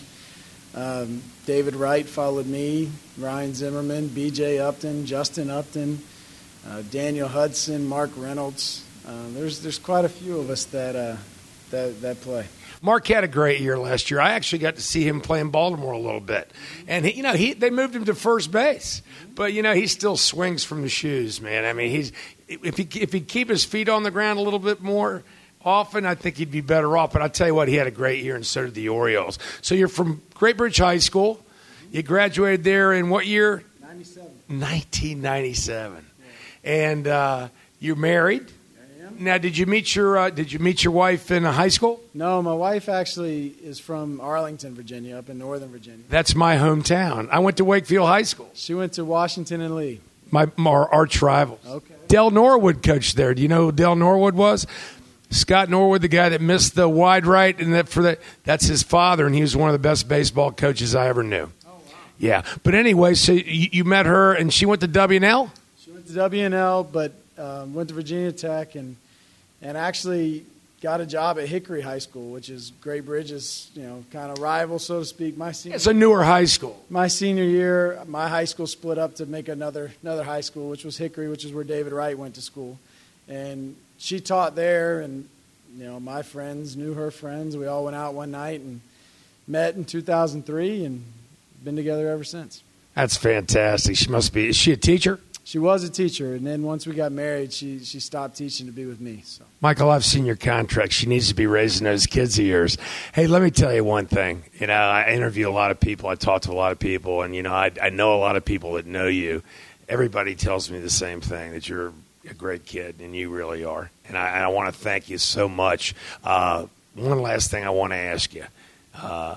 Um, David Wright followed me, Ryan Zimmerman, B J Upton, Justin Upton, uh, Daniel Hudson, Mark Reynolds. Uh, there's there's quite a few of us that uh, that that play. Mark had a great year last year. I actually got to see him play in Baltimore a little bit. And, he, you know, he they moved him to first base. But, you know, he still swings from the shoes, man. I mean, he's if he if he'd keep his feet on the ground a little bit more often, I think he'd be better off. But I tell you what, he had a great year, and so did the Orioles. So you're from Great Bridge High School. You graduated there in what year? ninety-seven. nineteen ninety-seven. Yeah. And uh, you're married? Now, did you meet your uh, did you meet your wife in high school? No, my wife actually is from Arlington, Virginia, up in northern Virginia. That's my hometown. I went to Wakefield High School. She went to Washington and Lee. My our arch rivals. Okay. Del Norwood coached there. Do you know who Del Norwood was? Scott Norwood, the guy that missed the wide right, and that for that that's his father, and he was one of the best baseball coaches I ever knew. Oh, wow. Yeah, but anyway, so you, you met her, and she went to W and L? She went to W and L, but um, went to Virginia Tech, and and actually got a job at Hickory High School, which is Great Bridge's, you know, kind of rival, so to speak. My senior, it's a newer high school. My senior year, my high school split up to make another another high school, which was Hickory, which is where David Wright went to school. And she taught there, and, you know, my friends knew her friends. We all went out one night and met in two thousand three and been together ever since. That's fantastic. She must be – is she a teacher? She was a teacher, and then once we got married, she, she stopped teaching to be with me. So, Michael, I've seen your contract. She needs to be raising those kids of yours. Hey, let me tell you one thing. You know, I interview a lot of people. I talk to a lot of people, and, you know, I, I know a lot of people that know you. Everybody tells me the same thing, that you're a great kid, and you really are. And I, I want to thank you so much. Uh, one last thing I want to ask you. Uh,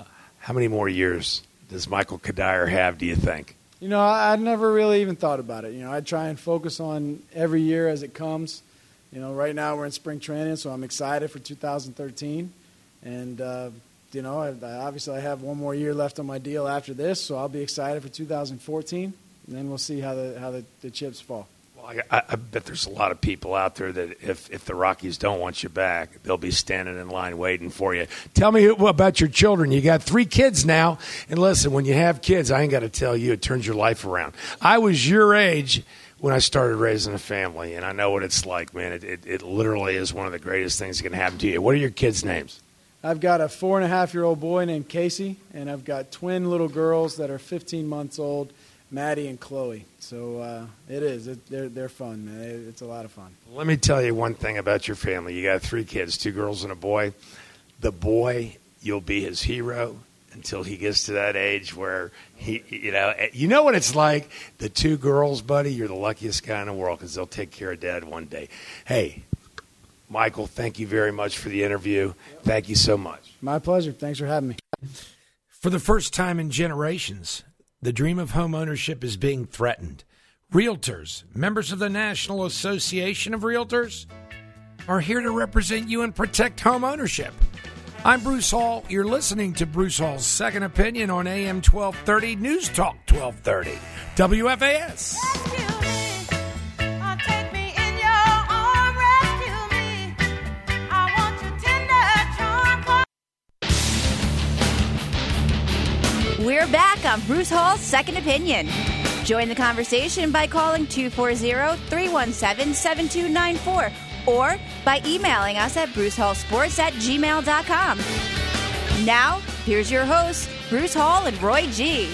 How many more years does Michael Cuddyer have, do you think? You know, I, I'd never really even thought about it. You know, I try and focus on every year as it comes. You know, right now we're in spring training, so I'm excited for two thousand thirteen. And, uh, you know, I, I, obviously I have one more year left on my deal after this, so I'll be excited for two thousand fourteen. And then we'll see how the how the, the chips fall. Well, I, I bet there's a lot of people out there that if, if the Rockies don't want you back, they'll be standing in line waiting for you. Tell me about your children. You got three kids now. And listen, when you have kids, I ain't got to tell you, it turns your life around. I was your age when I started raising a family, and I know what it's like, man. It, it, it literally is one of the greatest things that can happen to you. What are your kids' names? I've got a four-and-a-half-year-old boy named Casey, and I've got twin little girls that are fifteen months old, Maddie and Chloe. So uh, it is. It, they're they're fun, man. It, it's a lot of fun. Let me tell you one thing about your family. You got three kids, two girls and a boy. The boy, you'll be his hero until he gets to that age where he, you know, you know what it's like. The two girls, buddy, you're the luckiest guy in the world because they'll take care of Dad one day. Hey, Michael, thank you very much for the interview. Thank you so much. My pleasure. Thanks for having me. For the first time in generations, the dream of home ownership is being threatened. Realtors, members of the National Association of Realtors, are here to represent you and protect home ownership. I'm Bruce Hall. You're listening to Bruce Hall's Second Opinion on A M twelve thirty, News Talk twelve thirty, W F A S. We're back on Bruce Hall's Second Opinion. Join the conversation by calling two four zero, three one seven, seven two nine four or by emailing us at brucehallsports at gmail dot com. Now, here's your hosts, Bruce Hall and Roy G.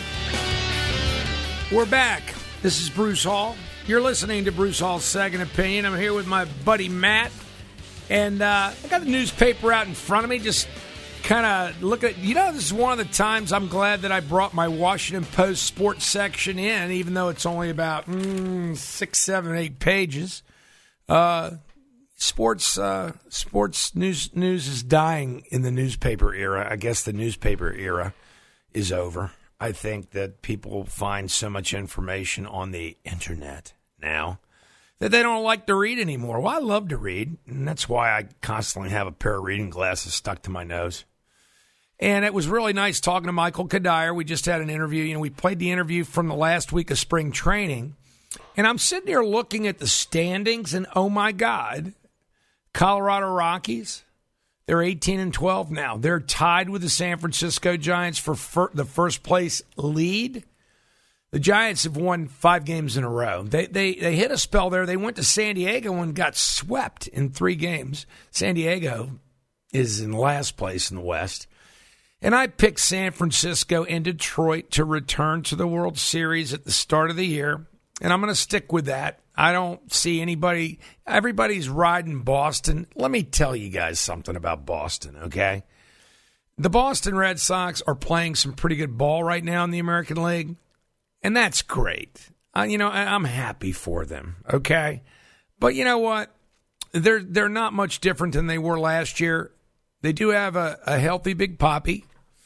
We're back. This is Bruce Hall. You're listening to Bruce Hall's Second Opinion. I'm here with my buddy Matt. And uh, I got the newspaper out in front of me, just kind of look at, you know, this is one of the times I'm glad that I brought my Washington Post sports section in, even though it's only about mm, six, seven, eight pages. Uh, sports uh, sports news news is dying in the newspaper era. I guess the newspaper era is over. I think that people find so much information on the internet now that they don't like to read anymore. Well, I love to read, and that's why I constantly have a pair of reading glasses stuck to my nose. And it was really nice talking to Michael Cuddyer. We just had an interview. You know, we played the interview from the last week of spring training. And I'm sitting here looking at the standings, and oh, my God, Colorado Rockies, they're eighteen and twelve now. They're tied with the San Francisco Giants for fir- the first place lead. The Giants have won five games in a row. They, they they hit a spell there. They went to San Diego and got swept in three games. San Diego is in last place in the West. And I picked San Francisco and Detroit to return to the World Series at the start of the year. And I'm going to stick with that. I don't see anybody. Everybody's riding Boston. Let me tell you guys something about Boston, okay? The Boston Red Sox are playing some pretty good ball right now in the American League. And that's great. Uh, you know, I'm happy for them, okay? But you know what? They're they're not much different than they were last year. They do have a, a healthy Big Papi.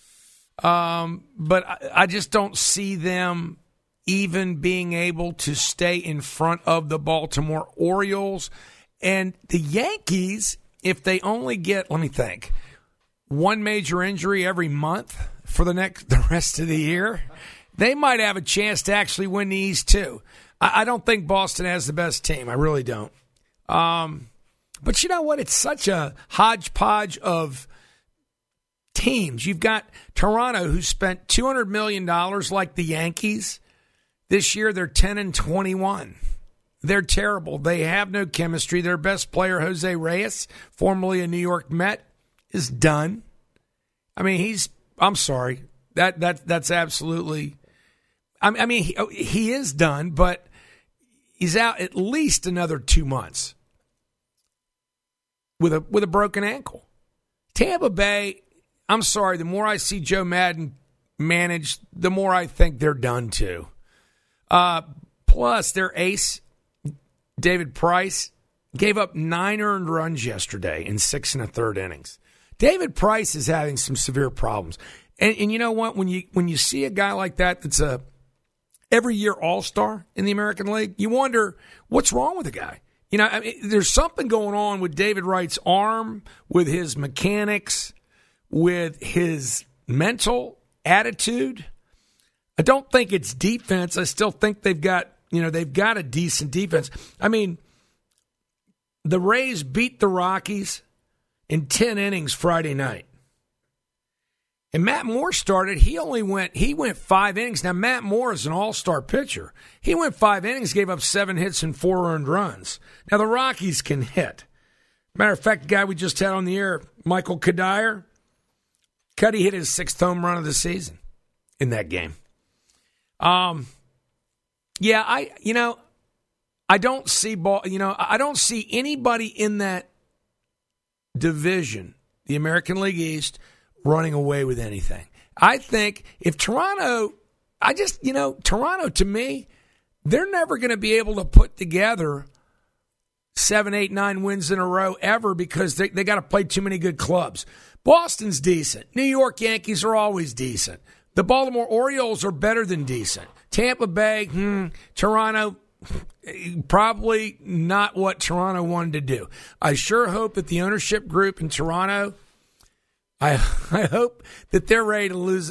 Um, but I, I just don't see them even being able to stay in front of the Baltimore Orioles. And the Yankees, if they only get, let me think, one major injury every month for the next the rest of the year, they might have a chance to actually win the East, too. I, I don't think Boston has the best team. I really don't. Um, but you know what? It's such a hodgepodge of teams. You've got Toronto, who spent two hundred million dollars like the Yankees. This year, they're ten and twenty-one. They're terrible. They have no chemistry. Their best player, Jose Reyes, formerly a New York Met, is done. I mean, he's, I'm sorry. That that That's absolutely... I mean, he, he is done, but he's out at least another two months with a with a broken ankle. Tampa Bay, I'm sorry, the more I see Joe Madden manage, the more I think they're done too. Uh, plus, their ace, David Price, gave up nine earned runs yesterday in six and a third innings. David Price is having some severe problems. And, and you know what? When you when you see a guy like that that's a every year all-star in the American League, you wonder what's wrong with the guy. You know, I mean, there's something going on with David Wright's arm, with his mechanics, with his mental attitude. I don't think it's defense. I still think they've got, you know, they've got a decent defense. I mean, the Rays beat the Rockies in ten innings Friday night. And Matt Moore started, he only went, he went five innings. Now, Matt Moore is an all-star pitcher. He went five innings, gave up seven hits and four earned runs. Now, the Rockies can hit. Matter of fact, the guy we just had on the air, Michael Kadire, Cuddy hit his sixth home run of the season in that game. Um, yeah, I, you know, I don't see ball, you know, I don't see anybody in that division, the American League East, running away with anything. I think if Toronto, I just, you know, Toronto, to me, they're never going to be able to put together seven, eight, nine wins in a row ever because they, they got to play too many good clubs. Boston's decent. New York Yankees are always decent. The Baltimore Orioles are better than decent. Tampa Bay, hmm, Toronto, probably not what Toronto wanted to do. I sure hope that the ownership group in Toronto, I I hope that they're ready to lose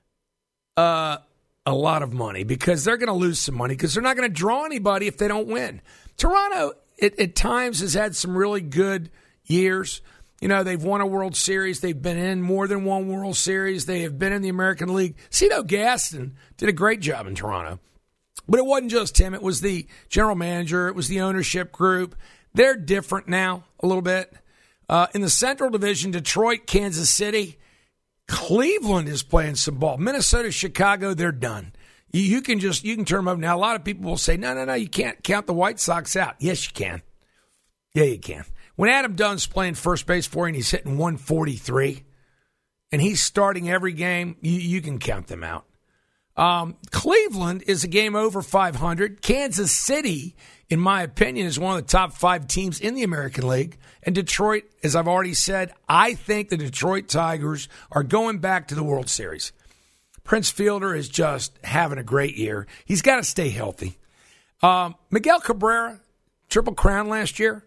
uh, a lot of money because they're going to lose some money because they're not going to draw anybody if they don't win. Toronto, it, at times, has had some really good years. You know, they've won a World Series. They've been in more than one World Series. They have been in the American League. Cito Gaston did a great job in Toronto. But it wasn't just him. It was the general manager. It was the ownership group. They're different now a little bit. Uh, in the Central Division, Detroit, Kansas City, Cleveland is playing some ball. Minnesota, Chicago, they're done. You, you can just you can turn them over. Now, a lot of people will say, no, no, no, you can't count the White Sox out. Yes, you can. Yeah, you can. When Adam Dunn's playing first base for you and he's hitting one forty-three and he's starting every game, you, you can count them out. Um, Cleveland is a game over five hundred. Kansas City, in my opinion, is one of the top five teams in the American League. And Detroit, as I've already said, I think the Detroit Tigers are going back to the World Series. Prince Fielder is just having a great year. He's got to stay healthy. Um, Miguel Cabrera, Triple Crown last year.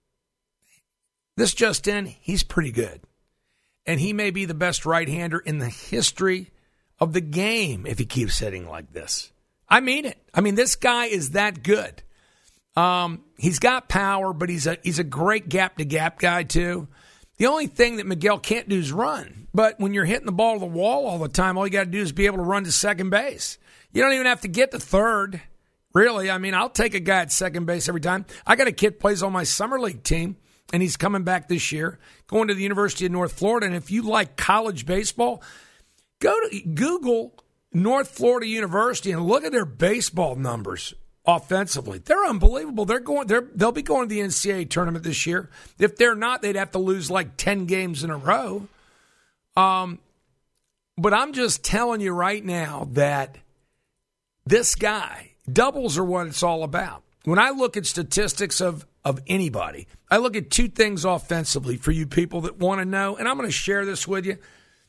This just in, he's pretty good. And he may be the best right-hander in the history of the game if he keeps hitting like this. I mean it. I mean, this guy is that good. Um, he's got power, but he's a he's a great gap-to-gap guy, too. The only thing that Miguel can't do is run. But when you're hitting the ball to the wall all the time, all you got to do is be able to run to second base. You don't even have to get to third, really. I mean, I'll take a guy at second base every time. I got a kid plays on my summer league team, and he's coming back this year, going to the University of North Florida. And if you like college baseball, go to Google North Florida University and look at their baseball numbers offensively. They're unbelievable. They're going. They're they'll be going to the N C double A tournament this year. If they're not, they'd have to lose like ten games in a row. Um, but I'm just telling you right now that this guy, doubles are what it's all about. When I look at statistics of of anybody, I look at two things offensively for you people that want to know, and I'm going to share this with you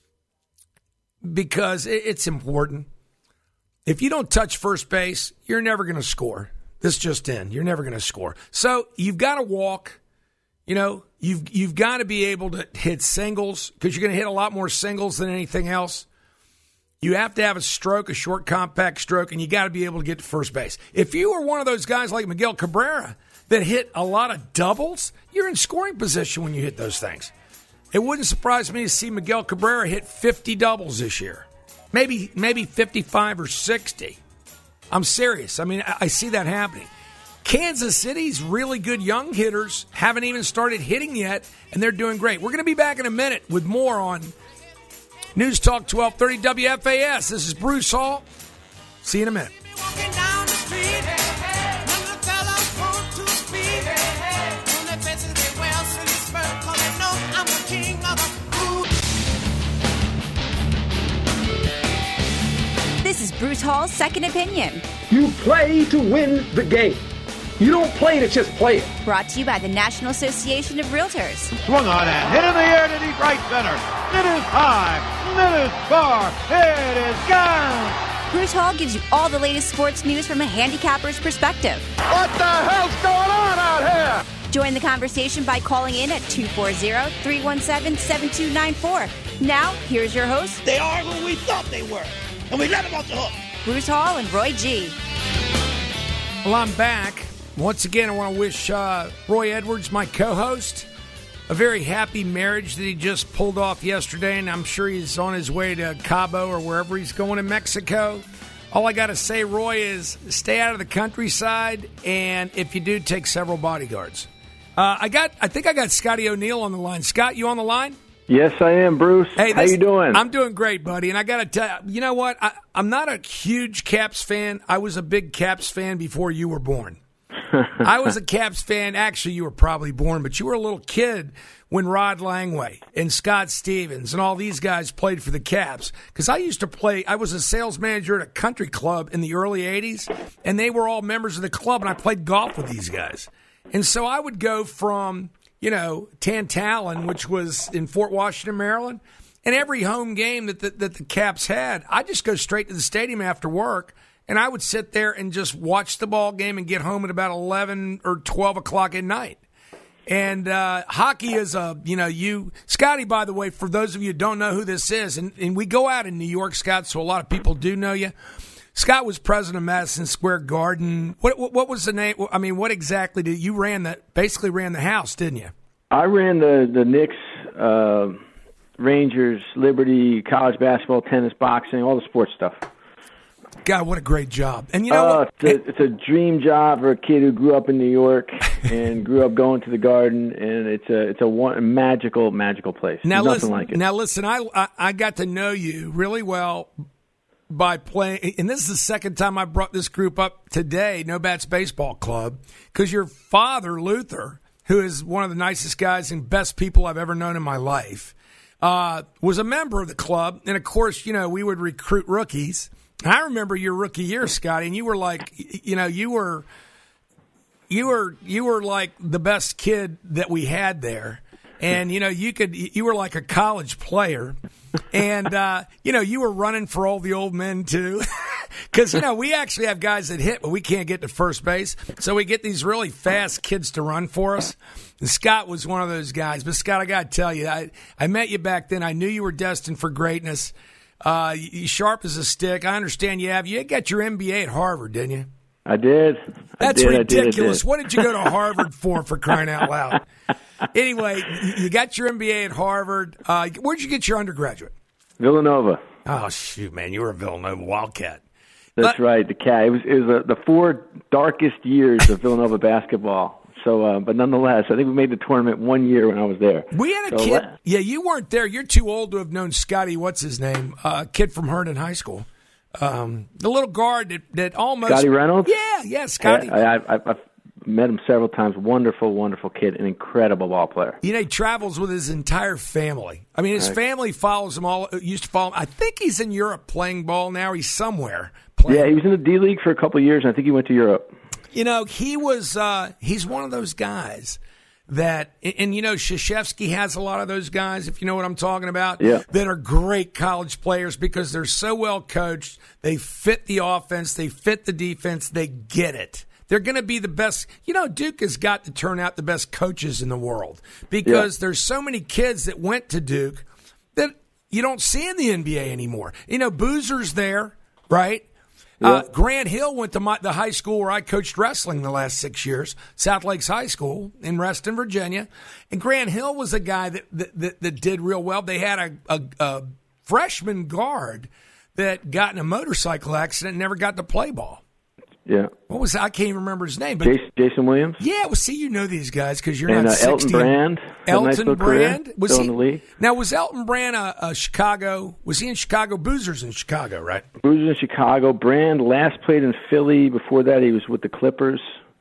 because it's important. If you don't touch first base, you're never going to score. This just in. You're never going to score. So you've got to walk. You know, you've you've got to be able to hit singles because you're going to hit a lot more singles than anything else. You have to have a stroke, a short, compact stroke, and you got to be able to get to first base. If you were one of those guys like Miguel Cabrera that hit a lot of doubles, you're in scoring position when you hit those things. It wouldn't surprise me to see Miguel Cabrera hit fifty doubles this year. Maybe maybe fifty-five or sixty. I'm serious. I mean, I, I see that happening. Kansas City's really good young hitters haven't even started hitting yet, and they're doing great. We're going to be back in a minute with more on News Talk twelve thirty W F A S. This is Bruce Hall. See you in a minute. This is Bruce Hall's Second Opinion. You play to win the game. You don't play it, just play it. Brought to you by the National Association of Realtors. Swung on and hit in the air to deep right center. It is high. It is far. It is gone. Bruce Hall gives you all the latest sports news from a handicapper's perspective. What the hell's going on out here? Join the conversation by calling in at two four zero, three one seven, seven two nine four. Now, here's your host, They are who we thought they were, and we let them off the hook. Bruce Hall and Roy G. Well, I'm back. Once again, I want to wish uh, Roy Edwards, my co-host, a very happy marriage that he just pulled off yesterday, and I'm sure he's on his way to Cabo or wherever he's going in Mexico. All I got to say, Roy, is stay out of the countryside, and if you do, take several bodyguards. Uh, I got, I think I got Scotty O'Neill on the line. Scott, you on the line? Yes, I am, Bruce. Hey, how this, you doing? I'm doing great, buddy. And I got to tell you, you know what? I, I'm not a huge Caps fan. I was a big Caps fan before you were born. I was a Caps fan. Actually, you were probably born, but you were a little kid when Rod Langway and Scott Stevens and all these guys played for the Caps. Because I used to play, I was a sales manager at a country club in the early eighties, and they were all members of the club, and I played golf with these guys. And so I would go from, you know, Tantallon, which was in Fort Washington, Maryland, and every home game that the, that the Caps had, I'd just go straight to the stadium after work. And I would sit there and just watch the ball game and get home at about eleven or twelve o'clock at night. And uh, hockey is a, you know, you, Scotty, by the way, for those of you who don't know who this is, and, and we go out in New York, Scott, so a lot of people do know you. Scott was president of Madison Square Garden. What, what, what was the name? I mean, what exactly did you ran that? Basically ran the house, didn't you? I ran the, the Knicks, uh, Rangers, Liberty, college basketball, tennis, boxing, all the sports stuff. God, what a great job. And you know uh, what? It's a, it's a dream job for a kid who grew up in New York and grew up going to the Garden, and it's a it's a one, magical, magical place. Now There's listen, nothing like it. Now listen, I, I I got to know you really well by playing, and this is the second time I brought this group up today, No Bats Baseball Club, because your father, Luther, who is one of the nicest guys and best people I've ever known in my life, uh, was a member of the club. And, of course, you know, we would recruit rookies. I remember your rookie year, Scotty, and you were like, you know, you were, you were, you were like the best kid that we had there, and you know, you could, you were like a college player, and uh, you know, you were running for all the old men too, because you know, we actually have guys that hit, but we can't get to first base, so we get these really fast kids to run for us. And Scott was one of those guys. But Scott, I got to tell you, I I met you back then. I knew you were destined for greatness. Uh, you sharp as a stick. I understand you have. You got your M B A at Harvard, didn't you? I did. That's I did, ridiculous. I did, I did. What did you go to Harvard for, for crying out loud? Anyway, you got your M B A at Harvard. Uh, where'd you get your undergraduate? Villanova. Oh, shoot, man. You were a Villanova Wildcat. That's but, right, the Cat. It was, it was uh, the four darkest years of Villanova basketball. So, uh, but nonetheless, I think we made the tournament one year when I was there. We had a so, kid. Uh, yeah, you weren't there. You're too old to have known Scotty. What's his name? A uh, kid from Herndon High School. Um, the little guard that, that almost. Scotty Reynolds? Yeah, yeah, Scotty. I, I, I, I've met him several times. Wonderful, wonderful kid. An incredible ball player. You know, he travels with his entire family. I mean, his right. family follows him all. Used to follow him. I think he's in Europe playing ball now. He's somewhere playing. Yeah, he was in the D League for a couple of years, and I think he went to Europe. You know, he was, uh, he's one of those guys that, and, and you know, Krzyzewski has a lot of those guys, if you know what I'm talking about, yeah. that are great college players because they're so well coached. They fit the offense. They fit the defense. They get it. They're going to be the best. You know, Duke has got to turn out the best coaches in the world because yeah. there's so many kids that went to Duke that you don't see in the N B A anymore. You know, Boozer's there, right? Yeah. Uh, Grant Hill went to my, the high school where I coached wrestling the last six years, South Lakes High School in Reston, Virginia. And Grant Hill was a guy that that, that, that did real well. They had a, a, a freshman guard that got in a motorcycle accident and never got to play ball. Yeah. What was that? I can't even remember his name. But Jason, Jason Williams? Yeah, well, see, you know these guys because you're and, not uh, sixty. Elton Brand. Elton nice Brand? Was Still he, in the league. Now, was Elton Brand a, a Chicago? Was he in Chicago? Boozer's in Chicago, right? Boozer's in Chicago. Brand last played in Philly. Before that, he was with the Clippers.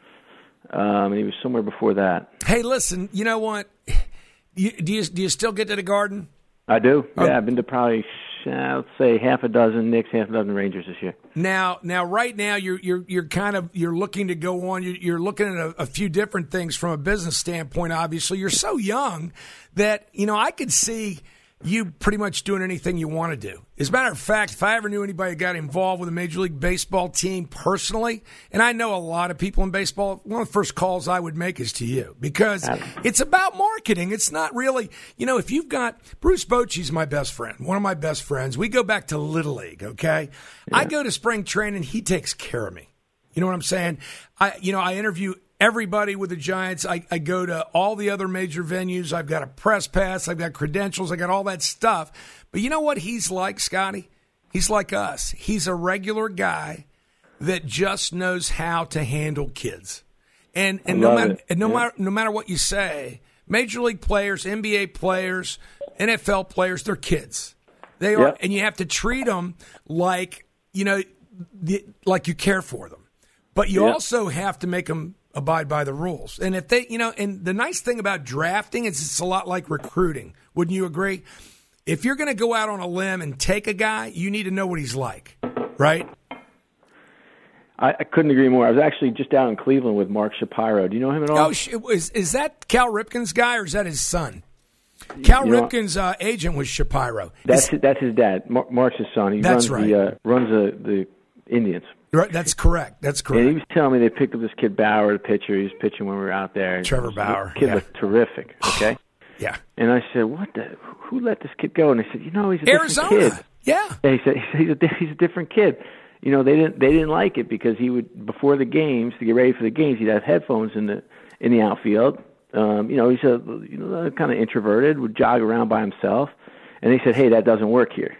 Um, and he was somewhere before that. Hey, listen, you know what? You, do, you, do you still get to the Garden? I do. Oh. Yeah, I've been to probably uh, let's say half a dozen Knicks, half a dozen Rangers this year. Now, now, right now, you're you're you're kind of you're looking to go on. You're, you're looking at a, a few different things from a business standpoint. Obviously, you're so young that you know I could see you pretty much doing anything you want to do. As a matter of fact, if I ever knew anybody that got involved with a Major League Baseball team personally, and I know a lot of people in baseball, one of the first calls I would make is to you because it's about marketing. It's not really, you know, if you've got Bruce Bochy's my best friend, one of my best friends. We go back to Little League, okay? Yeah. I go to spring training. He takes care of me. You know what I'm saying? I, you know, I interview everybody with the Giants. I, I go to all the other major venues. I've got a press pass. I've got credentials. I got all that stuff. But you know what he's like, Scotty? He's like us. He's a regular guy that just knows how to handle kids. And and no matter and no yeah. matter no matter what you say, major league players, N B A players, N F L players, they're kids. They are, yep. And you have to treat them like you know, the, like you care for them. But you yep. also have to make them abide by the rules. And if they, you know, and the nice thing about drafting is it's a lot like recruiting. Wouldn't you agree? If you're going to go out on a limb and take a guy, you need to know what he's like, right? I, I couldn't agree more. I was actually just out in Cleveland with Mark Shapiro. Do you know him at all? Oh, is, is that Cal Ripken's guy or is that his son? Cal you know, Ripken's uh, agent was Shapiro. That's his, that's his dad. Mar- Mark's his son. He that's runs right. the uh, runs the, the Indians. Right, that's correct. That's correct. And he was telling me they picked up this kid Bauer, the pitcher. He was pitching when we were out there. Trevor Bauer. The kid yeah. was terrific. Okay. yeah. And I said, "What the? Who let this kid go?" And they said, "You know, he's a Arizona. different kid." Yeah. yeah. He said, "He's a he's a different kid." You know, they didn't they didn't like it because he would before the games to get ready for the games, he'd have headphones in the in the outfield. Um, you know, he's a you know kind of introverted, would jog around by himself. And they said, "Hey, that doesn't work here."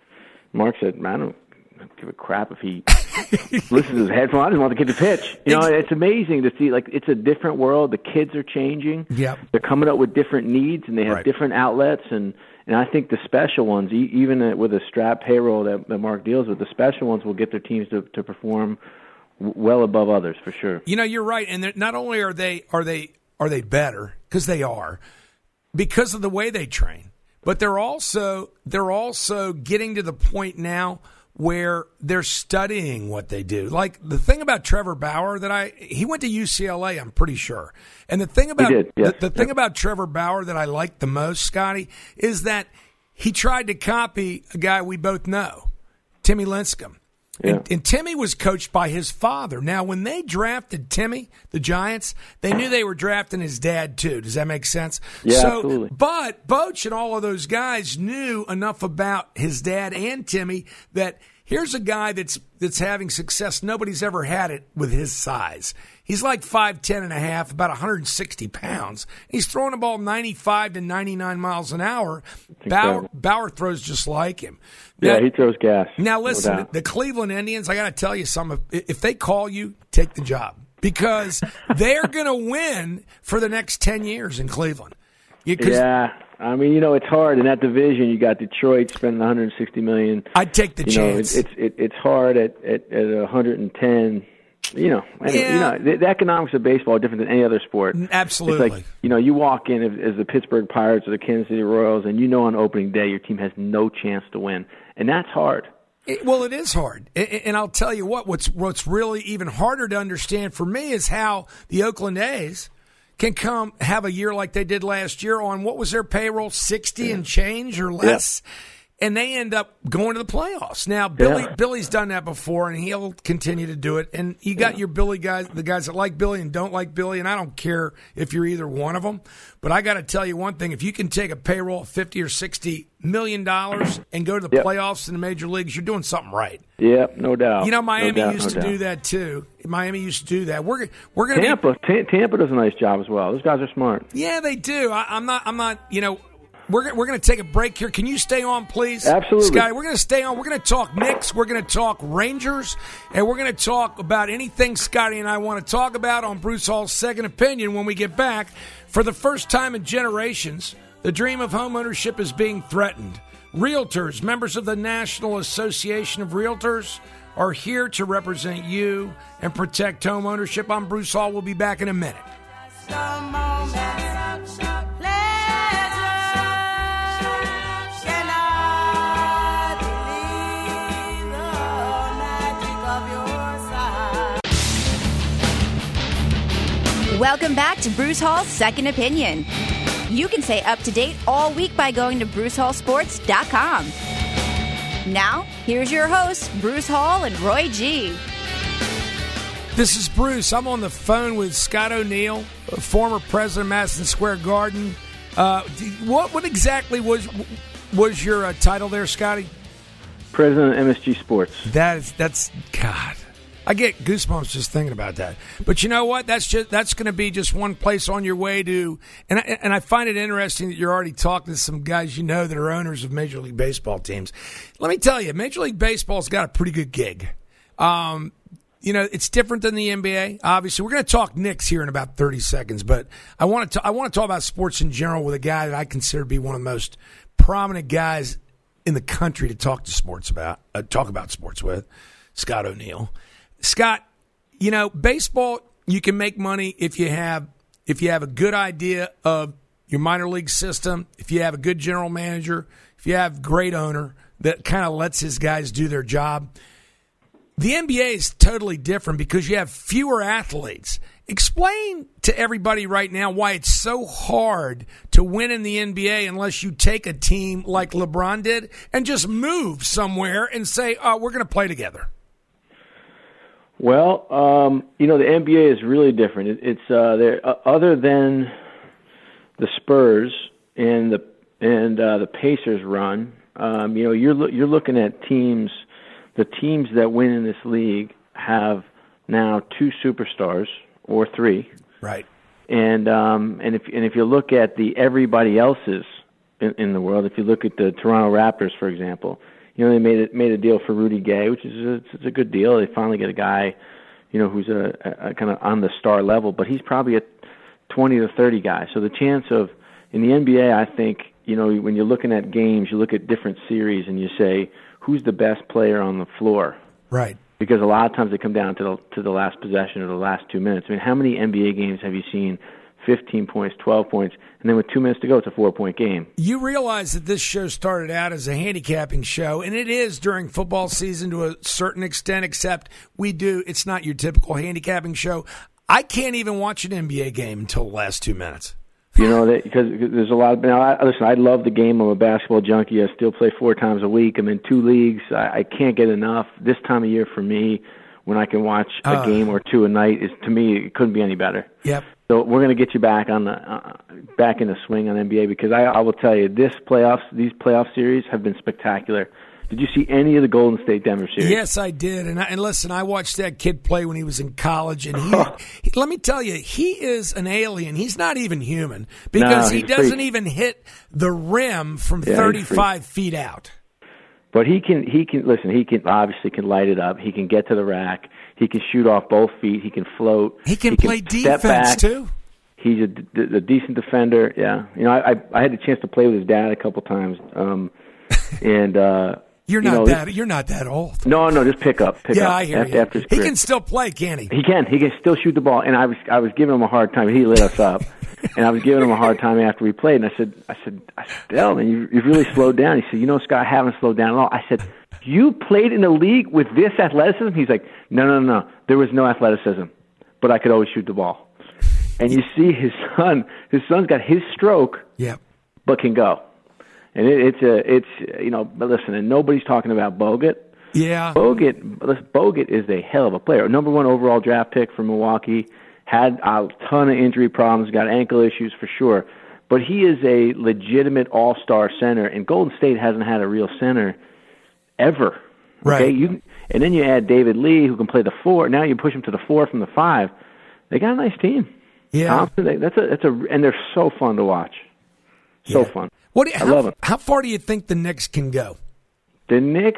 Mark said, "I don't give a crap if he listens to his headphones. I just want the kid to pitch." You know, it's amazing to see. Like, it's a different world. The kids are changing. Yep. They're coming up with different needs, and they have right. different outlets. And, and I think the special ones, e- even with a strap payroll that, that Mark deals with, the special ones will get their teams to, to perform w- well above others for sure. You know, you're right. And not only are they are they are they better because they are because of the way they train, but they're also they're also getting to the point now where they're studying what they do. Like the thing about Trevor Bauer that I he went to U C L A, I'm pretty sure. And the thing about he did, yes. the, the thing about Trevor Bauer that I like the most, Scotty, is that he tried to copy a guy we both know, Timmy Lincecum. Yeah. And, and Timmy was coached by his father. Now, when they drafted Timmy, the Giants, they knew they were drafting his dad too. Does that make sense? Yeah, so, absolutely. But Boch and all of those guys knew enough about his dad and Timmy that here's a guy that's that's having success. Nobody's ever had it with his size. He's like five ten and a half, about one hundred sixty pounds. He's throwing the ball ninety-five to ninety-nine miles an hour. Bauer, Bauer throws just like him. Now, yeah, he throws gas. Now, listen, no the Cleveland Indians, I got to tell you something. If, if they call you, take the job because they're going to win for the next ten years in Cleveland. You, yeah. I mean, you know, it's hard in that division. You got Detroit spending one hundred sixty million dollars. I'd take the you chance. Know, it, it's it, it's hard at at, at one hundred ten. You know, and, yeah. you know, the, the economics of baseball are different than any other sport. Absolutely. It's like, you know, you walk in as, as the Pittsburgh Pirates or the Kansas City Royals, and you know on opening day your team has no chance to win, and that's hard. It, well, it is hard, and I'll tell you what. What's what's really even harder to understand for me is how the Oakland A's can come have a year like they did last year on what was their payroll, sixty and change or less, yeah. and they end up going to the playoffs. Now, Billy yeah. Billy's done that before, and he'll continue to do it. And you got yeah. your Billy guys, the guys that like Billy and don't like Billy, and I don't care if you're either one of them. But I got to tell you one thing: if you can take a payroll of fifty or sixty million dollars and go to the yep. playoffs in the major leagues, you're doing something right. Yep, no doubt. You know, Miami no doubt, used to no do doubt. that too. Miami used to do that. We're we're going to Tampa. Be, Tampa does a nice job as well. Those guys are smart. Yeah, they do. I, I'm not. I'm not. You know, we're we're going to take a break here. Can you stay on, please? Absolutely, Scotty. We're going to stay on. We're going to talk Knicks. We're going to talk Rangers, and we're going to talk about anything Scotty and I want to talk about on Bruce Hall's Second Opinion when we get back. For the first time in generations, the dream of homeownership is being threatened. Realtors, members of the National Association of Realtors, are here to represent you and protect home ownership. I'm Bruce Hall. We'll be back in a minute. Welcome back to Bruce Hall's Second Opinion. You can stay up to date all week by going to bruce hall sports dot com. Now, here's your hosts, Bruce Hall and Roy G. This is Bruce. I'm on the phone with Scott O'Neill, former president of Madison Square Garden. Uh, what what exactly was was your uh, title there, Scotty? President of M S G Sports. That is that's God. I get goosebumps just thinking about that. But you know what? That's just that's going to be just one place on your way to. And I, and I find it interesting that you're already talking to some guys you know that are owners of Major League Baseball teams. Let me tell you, Major League Baseball's got a pretty good gig. Um, you know, it's different than the N B A. Obviously, we're going to talk Knicks here in about thirty seconds. But I want to I want to talk about sports in general with a guy that I consider to be one of the most prominent guys in the country to talk to sports about, uh, talk about sports with, Scott O'Neill. Scott, you know, baseball, you can make money if you have if you have a good idea of your minor league system, if you have a good general manager, if you have a great owner that kind of lets his guys do their job. The N B A is totally different because you have fewer athletes. Explain to everybody right now why it's so hard to win in the N B A unless you take a team like LeBron did and just move somewhere and say, oh, we're going to play together. Well, um, you know, the N B A is really different. It, it's uh, there uh, other than the Spurs and the and uh, the Pacers run. Um, you know, you're lo- you're looking at teams. The teams that win in this league have now two superstars or three, right? And um, and if and if you look at the everybody else's in, in the world, if you look at the Toronto Raptors, for example. You know, they made it made a deal for Rudy Gay, which is a, it's a good deal. They finally get a guy, you know, who's a, a, a kind of on the star level, but he's probably a twenty to thirty guy. So the chance of in the N B A, I think, you know, when you're looking at games, you look at different series and you say who's the best player on the floor, right? Because a lot of times they come down to the to the last possession or the last two minutes. I mean, how many N B A games have you seen? fifteen points, twelve points, and then with two minutes to go, it's a four-point game. You realize that this show started out as a handicapping show, and it is during football season to a certain extent, except we do, it's not your typical handicapping show. I can't even watch an N B A game until the last two minutes. You know, that, because there's a lot of, now, I, listen, I love the game. I'm a basketball junkie. I still play four times a week. I'm in two leagues. I, I can't get enough. This time of year for me, when I can watch a uh, game or two a night, is to me, it couldn't be any better. Yep. So we're going to get you back on the uh, back in the swing on N B A because I, I will tell you this playoffs these playoff series have been spectacular. Did you see any of the Golden State Denver series? Yes, I did. And I, and listen, I watched that kid play when he was in college, and he, he let me tell you, he is an alien. He's not even human because no, he doesn't freak. even hit the rim from yeah, thirty-five feet out. But he can he can listen. He can obviously can light it up. He can get to the rack. He can shoot off both feet. He can float. He can he play can defense back. too. He's a, a decent defender. Yeah, you know, I, I I had the chance to play with his dad a couple times, um, and uh, you're you not know, that you're not that old. No, no, just pick up, pick yeah, up. I hear after, you. After his he career. can still play, can he? He can. He can still shoot the ball. And I was I was giving him a hard time. He lit us up, and I was giving him a hard time after we played. And I said, I said, I said, Del, man, you you've really slowed down. He said, you know, Scott, I haven't slowed down at all. I said, you played in the league with this athleticism? He's like, no, no, no, no. There was no athleticism, but I could always shoot the ball. And you see his son. His son's got his stroke, yep, but can go. And it, it's a, it's you know. But listen, and nobody's talking about Bogut. Yeah, Bogut. Bogut is a hell of a player. Number one overall draft pick for Milwaukee. Had a ton of injury problems. Got ankle issues for sure. But he is a legitimate all-star center. And Golden State hasn't had a real center ever. Right. Okay? You, and then you add David Lee, who can play the four. Now you push him to the four from the five. They got a nice team. Yeah, Thompson, they, that's a that's a and they're so fun to watch. So yeah. fun. What? Do you, I how, love them. How far do you think the Knicks can go? The Knicks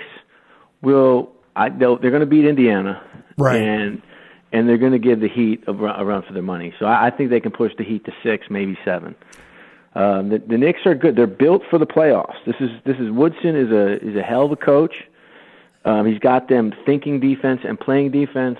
will. I, they're going to beat Indiana, right? And and they're going to give the Heat a, a run for their money. So I, I think they can push the Heat to six, maybe seven. Um, the, the Knicks are good. They're built for the playoffs. This is this is Woodson is a is a hell of a coach. Um, he's got them thinking defense and playing defense.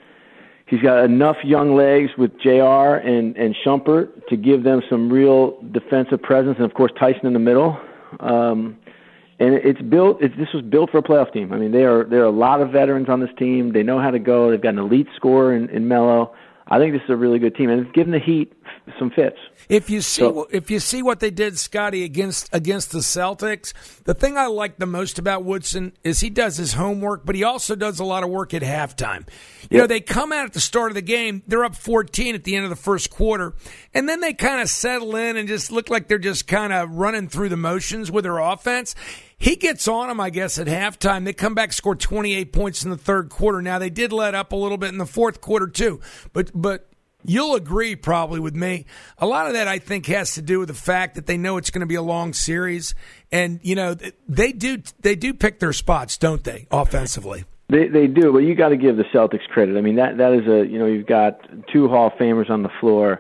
He's got enough young legs with J R and, and Shumpert to give them some real defensive presence, and of course Tyson in the middle. Um, and it's built. It's, this was built for a playoff team. I mean, they are there are a lot of veterans on this team. They know how to go. They've got an elite scorer in, in Melo. I think this is a really good team, and it's given the Heat some fits. If you see, So- if you see what they did, Scotty, against against the Celtics, the thing I like the most about Woodson is he does his homework, but he also does a lot of work at halftime. You know, Yep. they come out at the start of the game, they're up fourteen at the end of the first quarter, and then they kind of settle in and just look like they're just kind of running through the motions with their offense. He gets on them, I guess, at halftime. They come back, score twenty-eight points in the third quarter. Now, they did let up a little bit in the fourth quarter, too. But but you'll agree probably with me. A lot of that, I think, has to do with the fact that they know it's going to be a long series. And, you know, they do they do pick their spots, don't they, offensively? They they do, but you got to give the Celtics credit. I mean, that that is a, you know, you've got two Hall of Famers on the floor,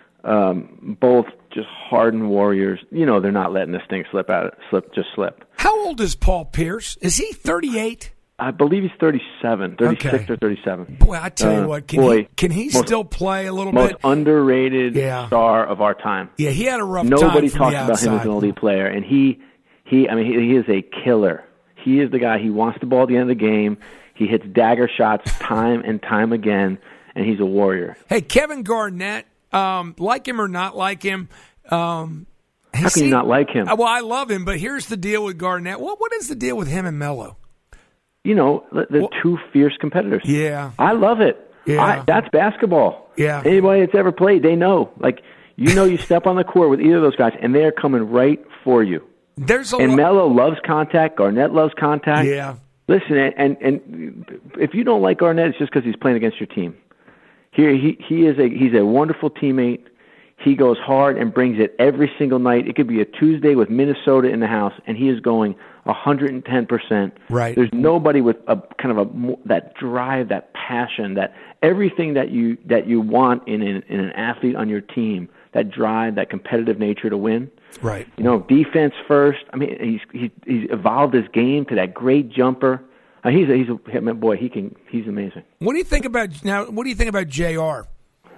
um, both just hardened warriors. You know, they're not letting this thing slip out, slip just slip. How old is Paul Pierce? Is he thirty-eight? I believe he's thirty-seven, thirty-six Okay. or thirty-seven. Boy, I tell you Uh, what, can boy, he can he most- still play a little Most bit? underrated Yeah. star of our time. Yeah, he had a rough Nobody time from talks the about him as outside. an elite player, and he, he, I mean, he, he is a killer. He is the guy. He wants the ball at the end of the game. He hits dagger shots time and time again, and he's a warrior. Hey, Kevin Garnett, um, like him or not like him, um, he How can you seemed- not like him? Uh, Well, I love him, but here's the deal with Garnett. What what is the deal with him and Melo? You know, the, the Well- two fierce competitors. Yeah. I love it. Yeah. I, that's basketball. Yeah. Anybody that's ever played, they know. Like, you know, you step on the court with either of those guys, and they are coming right for you. There's a And lo- Melo loves contact. Garnett loves contact. Yeah. Listen, and, and and if you don't like Garnett, it's just because he's playing against your team. Here, he he is a he's a wonderful teammate. He goes hard and brings it every single night. It could be a Tuesday with Minnesota in the house, and he is going one hundred ten percent. Right. There's nobody with a kind of a mo- that drive, that passion, that everything that you that you want in an, in an athlete on your team. That drive, that competitive nature to win. Right. You know, defense first. I mean, he's he's, he's evolved his game to that great jumper. Uh, he's a, he's a I mean, boy. He can. He's amazing. What do you think about now? What do you think about J R?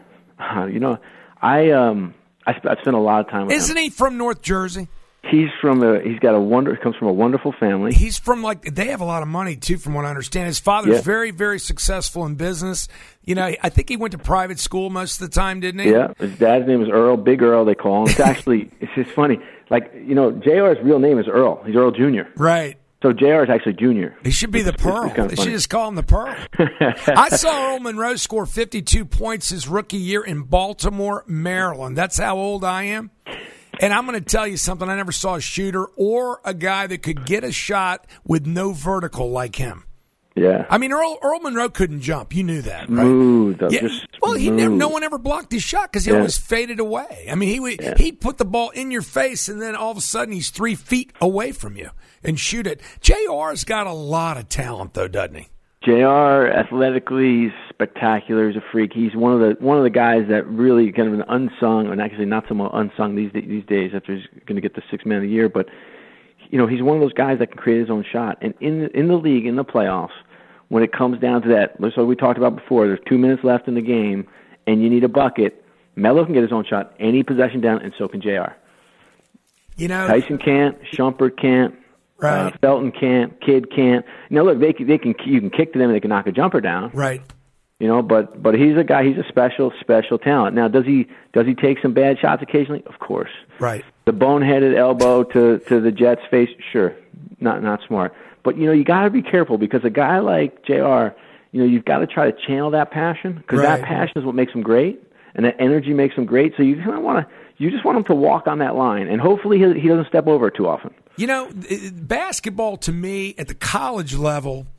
Uh, you know, I um I sp- I've spent a lot of time with Isn't him. he from North Jersey? He's from a he's got a wonder comes from a wonderful family. He's from like they have a lot of money too, from what I understand. His father's Yeah. very, very successful in business. You know, I think he went to private school most of the time, didn't he? Yeah, his dad's name is Earl, Big Earl. They call him. It's actually it's just funny. Like you know, J R's real name is Earl. He's Earl Junior Right. So J R is actually Junior. He should be the It's- Pearl. it's kinda They funny. should just call him the Pearl. I saw Earl Monroe score fifty-two points his rookie year in Baltimore, Maryland. That's how old I am. And I'm going to tell you something. I never saw a shooter or a guy that could get a shot with no vertical like him. Yeah. I mean, Earl, Earl Monroe couldn't jump. You knew that, right? Smooth, though, Yeah. just Well, he never, smooth. no one ever blocked his shot because he Yeah. always faded away. I mean, he would, Yeah. he'd put the ball in your face, and then all of a sudden he's three feet away from you and shoot it. J R's got a lot of talent, though, doesn't he? J R athletically he's spectacular. He's a freak. He's one of the one of the guys that really kind of an unsung, and actually not so much unsung these these days after he's going to get the sixth man of the year. But you know, he's one of those guys that can create his own shot. And in in the league, in the playoffs, when it comes down to that, so we talked about before. There's two minutes left in the game, and you need a bucket. Melo can get his own shot any possession down, and so can J R. You know, Tyson can't. Shumpert can't. Right. Uh, Felton can't. Kidd can't. Now look, they can, they can you can kick to them and they can knock a jumper down. right. You know, but but he's a guy. He's a special special talent. Now, does he does he take some bad shots occasionally? Of course. Right. The boneheaded elbow to to the Jets' face. Sure, not not smart. But you know, you got to be careful because a guy like J R, you know, you've got to try to channel that passion because Right. that passion is what makes him great, and that energy makes him great. So you kind of want to. You just want him to walk on that line, and hopefully he, he doesn't step over it too often. You know, it- basketball to me at the college level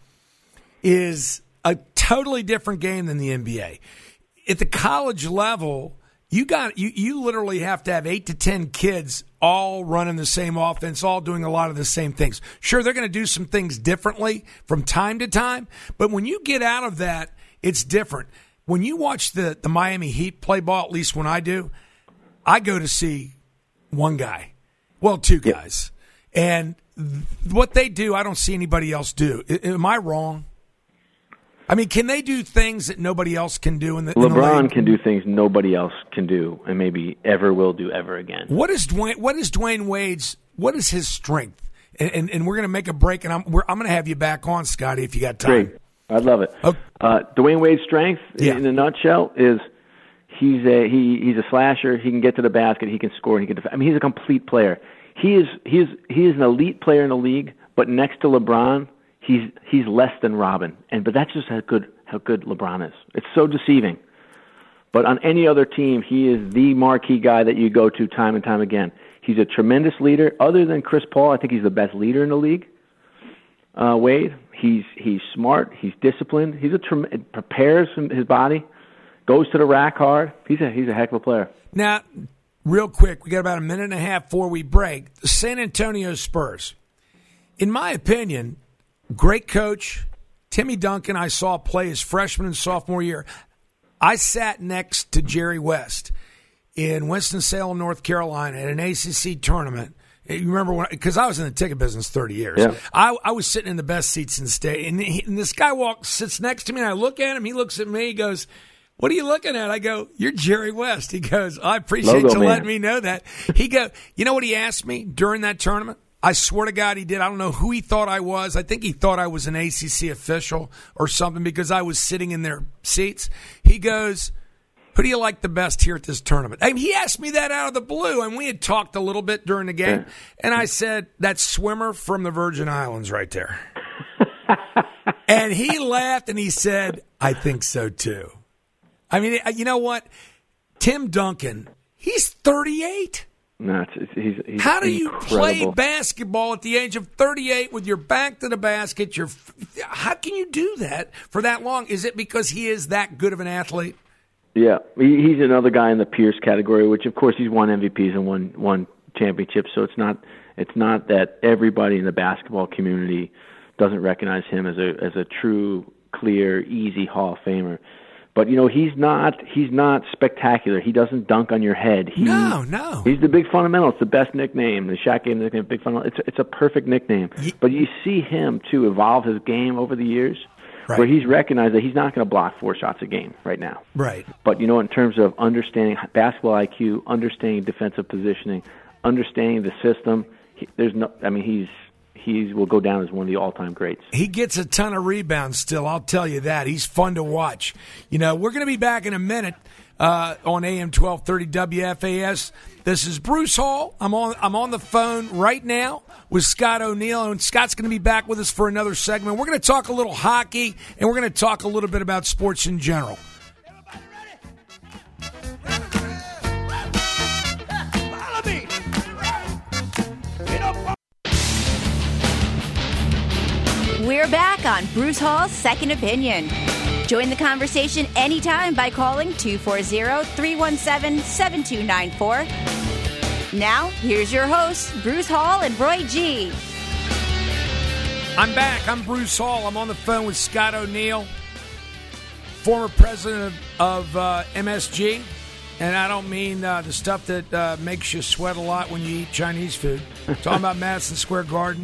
is a totally different game than the N B A. At the college level, you got you you literally have to have eight to ten kids all running the same offense, all doing a lot of the same things. Sure, they're going to do some things differently from time to time, but when you get out of that, it's different. When you watch the the Miami Heat play ball, at least when I do, I go to see one guy, well, two guys, and th- what they do, I don't see anybody else do. I, am I wrong? I mean, can they do things that nobody else can do in the in the LeBron league? can do things nobody else can do, and maybe ever will do ever again. What is Dwayne? What is Dwayne Wade's? What is his strength? And and, and we're going to make a break, and I'm we're, I'm going to have you back on, Scotty, if you got time. Great, I'd love it. Okay. Uh, Dwayne Wade's strength, Yeah. in a nutshell, is He's a he he's a slasher. He can get to the basket. He can score. He can defend. I mean, he's a complete player. He is he is he is an elite player in the league. But next to LeBron, he's he's less than Robin. And but that's just how good how good LeBron is. It's so deceiving. But on any other team, he is the marquee guy that you go to time and time again. He's a tremendous leader. Other than Chris Paul, I think he's the best leader in the league. Uh, Wade, he's he's smart. He's disciplined. He's a trem- prepares his body, goes to the rack hard. He's a he's a heck of a player. Now, real quick, we got about a minute and a half before we break. The San Antonio Spurs, in my opinion, great coach. Timmy Duncan, I saw play his freshman and sophomore year. I sat next to Jerry West in Winston-Salem, North Carolina, at an A C C tournament. You remember when? Because I was in the ticket business thirty years. Yeah. I, I was sitting in the best seats in the state, and, he, and this guy walks, sits next to me, and I look at him. He looks at me. He goes, "What are you looking at?" I go, "You're Jerry West." He goes, "I appreciate Logo you man. letting me know that." He go, "You know what he asked me during that tournament?" I swear to God he did. I don't know who he thought I was. I think he thought I was an A C C official or something because I was sitting in their seats. He goes, "Who do you like the best here at this tournament?" I mean, he asked me that out of the blue, and we had talked a little bit during the game. And I said, "That swimmer from the Virgin Islands right there." And he laughed, and he said, "I think so, too." I mean, you know what? Tim Duncan, he's thirty-eight. No, it's, he's, he's How do you incredible. play basketball at the age of thirty-eight with your back to the basket? Your, how can you do that for that long? Is it because he is that good of an athlete? Yeah, he, he's another guy in the Pierce category, which of course he's won M V Ps and won won championships. So it's not it's not that everybody in the basketball community doesn't recognize him as a as a true, clear, easy Hall of Famer. But you know he's not he's not spectacular. He doesn't dunk on your head. He, no, no. He's the big fundamental. It's the best nickname. The Shaq gave him the nickname Big Fundamental. It's it's a perfect nickname. He, but you see him too evolve his game over the years. Right. Where he's recognized that he's not going to block four shots a game right now. Right. But, you know, in terms of understanding basketball I Q, understanding defensive positioning, understanding the system, he, there's no. I mean, he's he will go down as one of the all-time greats. He gets a ton of rebounds still, I'll tell you that. He's fun to watch. You know, we're going to be back in a minute uh, on A M twelve thirty W F A S. This is Bruce Hall. I'm on I'm on the phone right now with Scott O'Neill, and Scott's going to be back with us for another segment. We're going to talk a little hockey, and we're going to talk a little bit about sports in general. We're back on Bruce Hall's Second Opinion. Join the conversation anytime by calling two four zero, three one seven, seven two nine four. Now, here's your hosts, Bruce Hall and Roy G. I'm back. I'm Bruce Hall. I'm on the phone with Scott O'Neill, former president of, of uh, M S G. And I don't mean uh, the stuff that uh, makes you sweat a lot when you eat Chinese food. I'm talking about Madison Square Garden.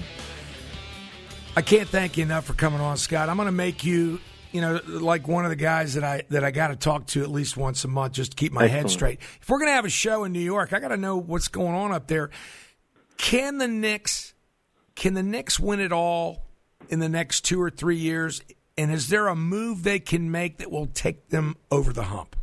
I can't thank you enough for coming on, Scott. I'm going to make you, you know, like one of the guys that I that I got to talk to at least once a month just to keep my Excellent. head straight. If we're going to have a show in New York, I got to know what's going on up there. Can the Knicks, can the Knicks win it all in the next two or three years? And is there a move they can make that will take them over the hump?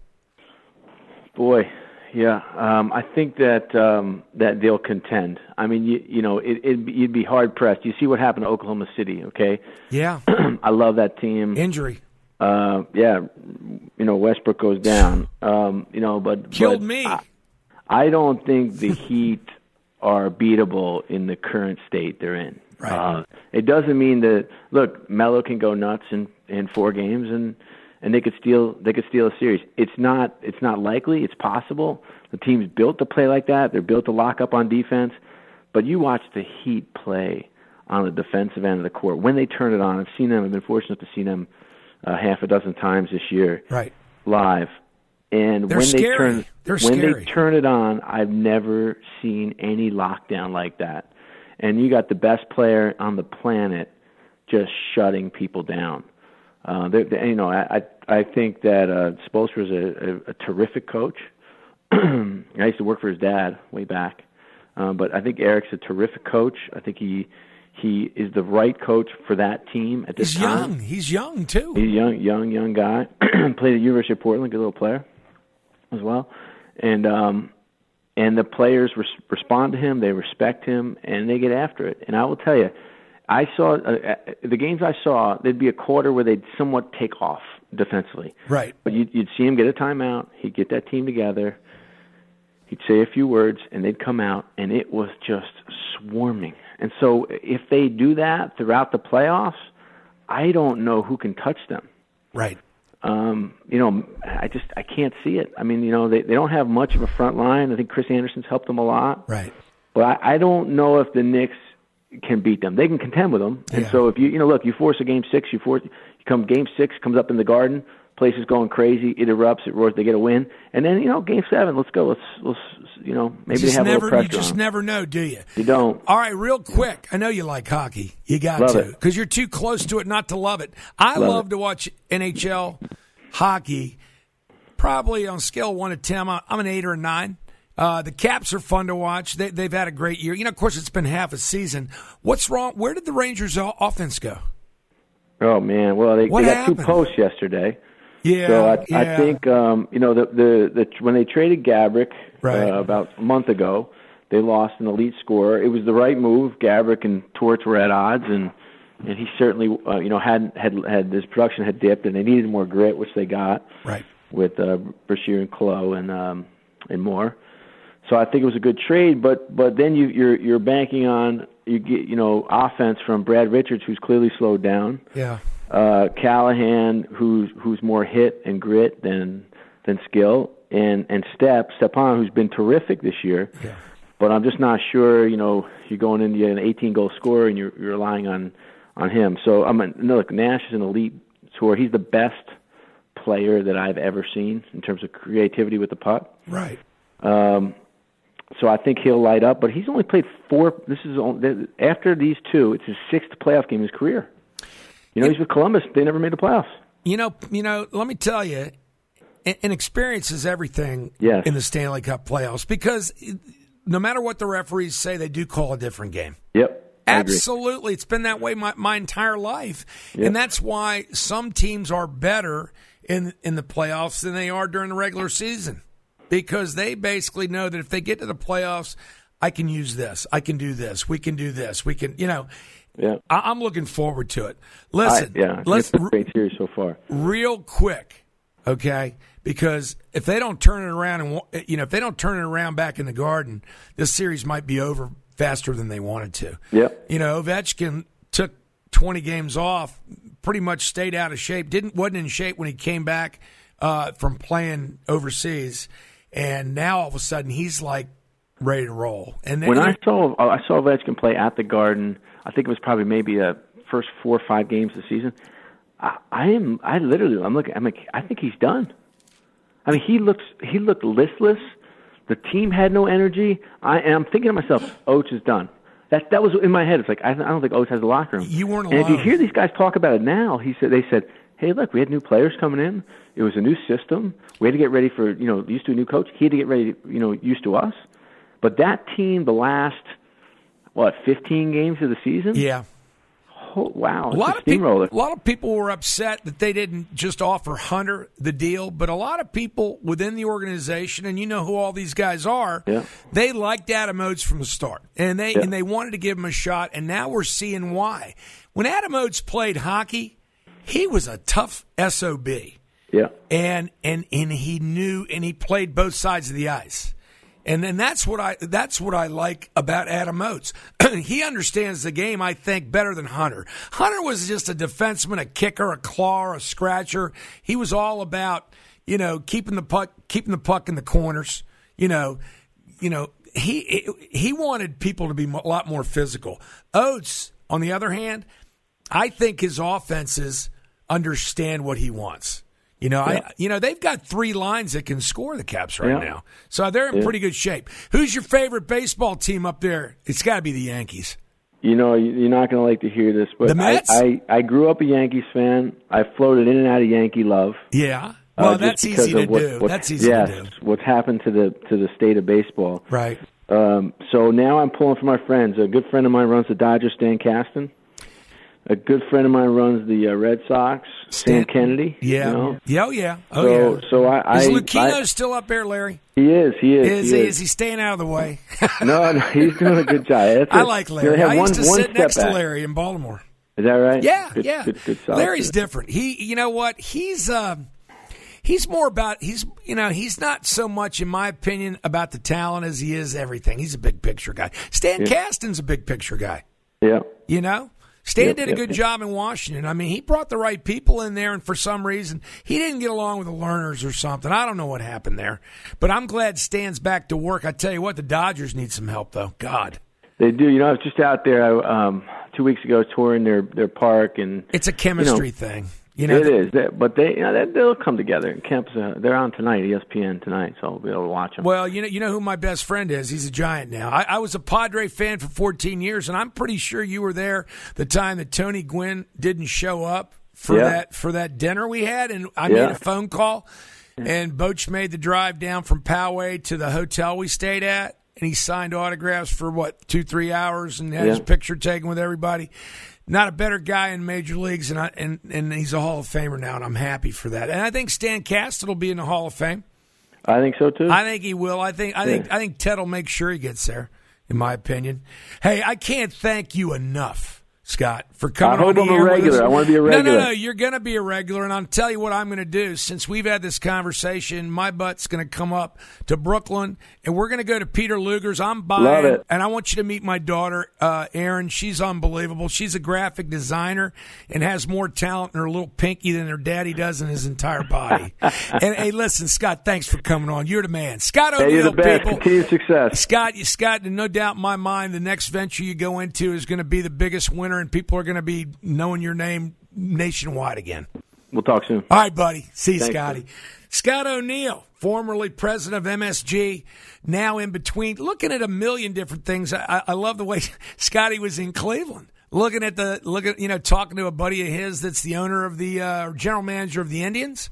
Boy, yeah, um, I think that um, that they'll contend. I mean, you, you know, it, it, you'd be hard pressed. You see what happened to Oklahoma City, okay? Yeah, I love that team. Injury. Uh, yeah, you know, Westbrook goes down. Um, you know, but Killed but me. I, I don't think the Heat are beatable in the current state they're in. Right. Uh, it doesn't mean that. Look, Melo can go nuts in, in four games and. And they could steal. They could steal a series. It's not. It's not likely. It's possible. The team's built to play like that. They're built to lock up on defense. But you watch the Heat play on the defensive end of the court when they turn it on. I've seen them. I've been fortunate to see them uh, half a dozen times this year, right, live. And They're when scary. they turn They're when scary. they turn it on, I've never seen any lockdown like that. And you got the best player on the planet just shutting people down. Uh, they're, they, you know, I I think that uh, Spoelstra is a, a, a terrific coach. I used to work for his dad way back, uh, but I think Eric's a terrific coach. I think he he is the right coach for that team at this He's time. young. He's young too. He's a young, young, young guy. Played at the University of Portland, good little player. as well, and um, and the players res- respond to him, they respect him, and they get after it. And I will tell you, I saw uh, the games I saw. There'd be a quarter where they'd somewhat take off defensively, right? But you'd, you'd see him get a timeout. He'd get that team together. He'd say a few words, and they'd come out, and it was just swarming. And so if they do that throughout the playoffs, I don't know who can touch them. Right. Um, you know, I just I can't see it. I mean, you know, they, they don't have much of a front line. I think Chris Anderson's helped them a lot. Right. But I, I don't know if the Knicks can beat them. They can contend with them. And Yeah. so if you, you know, look, you force a game six, you force, you come game six, comes up in the Garden, place is going crazy, it erupts, it roars, they get a win. And then, you know, game seven, let's go. Let's, let's you know, maybe Just they have never, a little pressure You just on them. never know, do you? You don't. All right, real quick. I know you like hockey. You got Love to it. because you're too close to it not to love it. I Love love it. to watch N H L hockey. Probably on a scale of one to ten, I'm I'm an eight or a nine. Uh, the Caps are fun to watch. They, they've had a great year. You know, of course, it's been half a season. What's wrong? Where did the Rangers' o- offense go? Oh, man. Well, they, What they got happened? two posts yesterday. Yeah, So I, yeah. I think um, you know the, the the when they traded Gabrick Right. uh, about a month ago, they lost an elite scorer. It was the right move. Gabrick and Torts were at odds, and and he certainly uh, you know had had had his production had dipped, and they needed more grit, which they got Right. with uh, Brashear and Clough and um, and more. So I think it was a good trade, but but then you you're you're banking on you get you know offense from Brad Richards, who's clearly slowed down. Yeah. Uh, Callahan, who's who's more hit and grit than than skill, and and Step Stepan, who's been terrific this year. Yeah. But I'm just not sure. You know, you're going into an eighteen goal scorer, and you're you're relying on on him. So I'm a, no, look, Nash is an elite scorer. He's the best player that I've ever seen in terms of creativity with the puck. Right. Um, so I think he'll light up. But he's only played four. This is only, after these two. It's his sixth playoff game in his career. You know, he's with Columbus. They never made the playoffs. You know, you know. Let me tell you, and experience is everything Yes. in the Stanley Cup playoffs because no matter what the referees say, they do call a different game. Yep. I agree. Absolutely. It's been that way my, my entire life. Yep. And that's why some teams are better in in the playoffs than they are during the regular season. Because they basically know that if they get to the playoffs, I can use this. I can do this. We can do this. We can, you know. Yeah. I, I'm looking forward to it. Listen, I, yeah, let's it's a great series so far. real quick, okay? Because if they don't turn it around and wa- you know if they don't turn it around back in the Garden, this series might be over faster than they wanted to. Yep. You know, Ovechkin took twenty games off, pretty much stayed out of shape. Didn't wasn't in shape when he came back uh, from playing overseas, and now all of a sudden he's like ready to roll. And then, When I saw I saw Ovechkin play at the Garden, I think it was probably maybe the first four or five games of the season. I, I am I literally I'm looking I'm like I think he's done. I mean he looks he looked listless. The team had no energy. I am thinking to myself, Oates is done. That that was in my head. It's like I, I don't think Oates has a locker room. You weren't And if you alone. hear these guys talk about it now, he said they said, "Hey, look, we had new players coming in. It was a new system. We had to get ready for you know used to a new coach. He had to get ready, you know, used to us." But that team, the last what fifteen games of the season, yeah. oh, wow, A it's lot a of people, steamroller. a lot of people were upset that they didn't just offer Hunter the deal, but a lot of people within the organization, and you know who all these guys are, Yeah. they liked Adam Oates from the start, and they Yeah. and they wanted to give him a shot, and now we're seeing why. When Adam Oates played hockey, he was a tough S O B, Yeah, and and and he knew, and he played both sides of the ice. And then that's what I that's what I like about Adam Oates. He understands the game, I think, better than Hunter. Hunter was just a defenseman, a kicker, a clawer, a scratcher. He was all about, you know, keeping the puck keeping the puck in the corners. You know, you know, he he wanted people to be a lot more physical. Oates, on the other hand, I think his offenses understand what he wants. You know, Yeah. I you know they've got three lines that can score the Caps right Yeah. now, so they're in Yeah. pretty good shape. Who's your favorite baseball team up there? It's got to be the Yankees. you know you- you're not going to like to hear this, but The Mets? I, I I grew up a Yankees fan. I floated in and out of Yankee love. Yeah, uh, well, just that's because easy to of what, do. what- That's easy yes, to do. what's happened to the to the state of baseball. Right. Um, so now I'm pulling for my friends. A good friend of mine runs the Dodgers, Stan Kasten. a good friend of mine runs the uh, Red Sox, Sam Kennedy. Yeah. You know? Yeah, oh, yeah. Oh, so, yeah. So I, is I, Lucchino I, still up there, Larry? He is. He is. Is he, he, is. is he staying out of the way? no, no, he's doing a good job. That's I a, like Larry. You know, I used one, to one sit next back. to Larry in Baltimore. Is that right? Yeah, good, yeah. Good, good, good Larry's different. He, you know what? He's uh, he's more about he's you know he's not so much, in my opinion, about the talent as he is everything. He's a big picture guy. Stan yeah. Kasten's a big picture guy. Yeah. You know. Stan yep, did a yep, good yep. job in Washington. I mean, he brought the right people in there, and for some reason, he didn't get along with the Lerners or something. I don't know what happened there. But I'm glad Stan's back to work. I tell you what, the Dodgers need some help, though. God. They do. You know, I was just out there um, two weeks ago touring their, their park. and It's a chemistry you know, thing. You know, it is, they, but they, you know, they, they'll come together. And Kemp's, uh, they're on tonight, E S P N tonight, so I'll be able to watch them. Well, you know, you know who my best friend is. He's a Giant now. I, I was a Padre fan for fourteen years, and I'm pretty sure you were there the time that Tony Gwynn didn't show up for yeah. that for that dinner we had, and I yeah. made a phone call, and Boch made the drive down from Poway to the hotel we stayed at, and he signed autographs for what two, three hours, and had yeah. his picture taken with everybody. Not a better guy in major leagues, and, I, and and he's a Hall of Famer now, and I'm happy for that. And I think Stan Kasten will be in the Hall of Fame. I think so too. I think he will. I think I think I think Ted will make sure he gets there, in my opinion. Hey, I can't thank you enough, Scott, for coming I hope on I'm the a air regular. with us. I want to be a regular. No, no, no. You're going to be a regular, and I'll tell you what I'm going to do. Since we've had this conversation, my butt's going to come up to Brooklyn, and we're going to go to Peter Luger's. I'm buying, Love it. and I want you to meet my daughter, uh, Erin. She's unbelievable. She's a graphic designer and has more talent in her little pinky than her daddy does in his entire body. and hey, listen, Scott, thanks for coming on. You're the man. Scott O'Neill, hey, you're the best. people. Continued success. Scott, you Scott, no doubt in my mind, the next venture you go into is going to be the biggest winner, and people are going to be knowing your name nationwide again. We'll talk soon. All right, buddy. See you, Thanks, Scotty. man. Scott O'Neill, formerly president of M S G, now in between, looking at a million different things. I, I love the way Scotty was in Cleveland, looking at the look at you know talking to a buddy of his that's the owner of the uh, general manager of the Indians,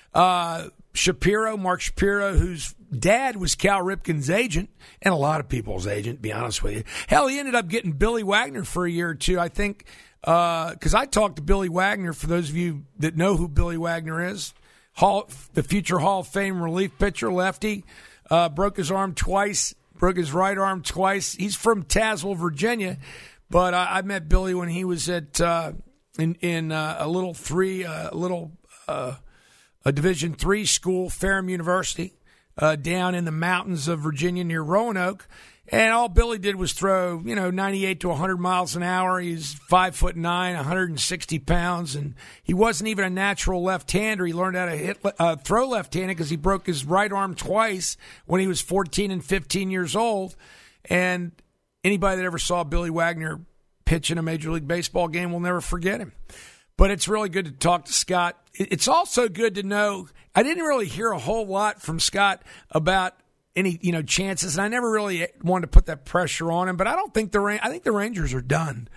uh, Shapiro, Mark Shapiro, whose dad was Cal Ripken's agent and a lot of people's agent. To be honest with you, hell, he ended up getting Billy Wagner for a year or two, I think. Because uh, I talked to Billy Wagner, for those of you that know who Billy Wagner is, Hall, the future Hall of Fame relief pitcher, lefty, uh, broke his arm twice, broke his right arm twice. He's from Tazewell, Virginia, but I, I met Billy when he was at uh, in in uh, a little three, uh, a little uh, a Division three school, Ferrum University, uh, down in the mountains of Virginia near Roanoke. And all Billy did was throw, you know, ninety-eight to one hundred miles an hour. He's five foot nine, one hundred sixty pounds, and he wasn't even a natural left-hander. He learned how to hit, uh, throw left-handed because he broke his right arm twice when he was fourteen and fifteen years old. And anybody that ever saw Billy Wagner pitch in a Major League Baseball game will never forget him. But it's really good to talk to Scott. It's also good to know, I didn't really hear a whole lot from Scott about any, you know, chances, and I never really wanted to put that pressure on him. But I don't think the I think the Rangers are done.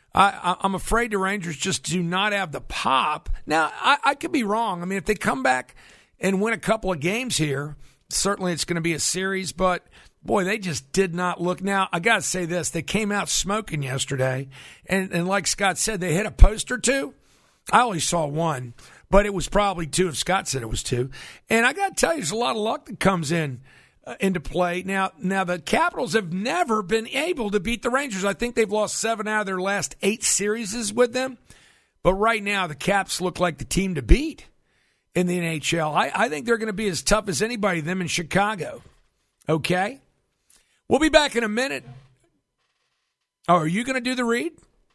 I, I'm afraid the Rangers just do not have the pop. Now, I, I could be wrong. I mean, if they come back and win a couple of games here, certainly it's going to be a series. But boy, they just did not look. Now, I got to say this: they came out smoking yesterday, and and like Scott said, they hit a post or two. I only saw one, but it was probably two. If Scott said it was two, and I got to tell you, there's a lot of luck that comes in. Uh, into play. Now, now the Capitals have never been able to beat the Rangers. I think they've lost seven out of their last eight series with them. But right now, the Caps look like the team to beat in the N H L. I, I think they're going to be as tough as anybody, them in Chicago. Okay? We'll be back in a minute. Oh, are you going to do the read?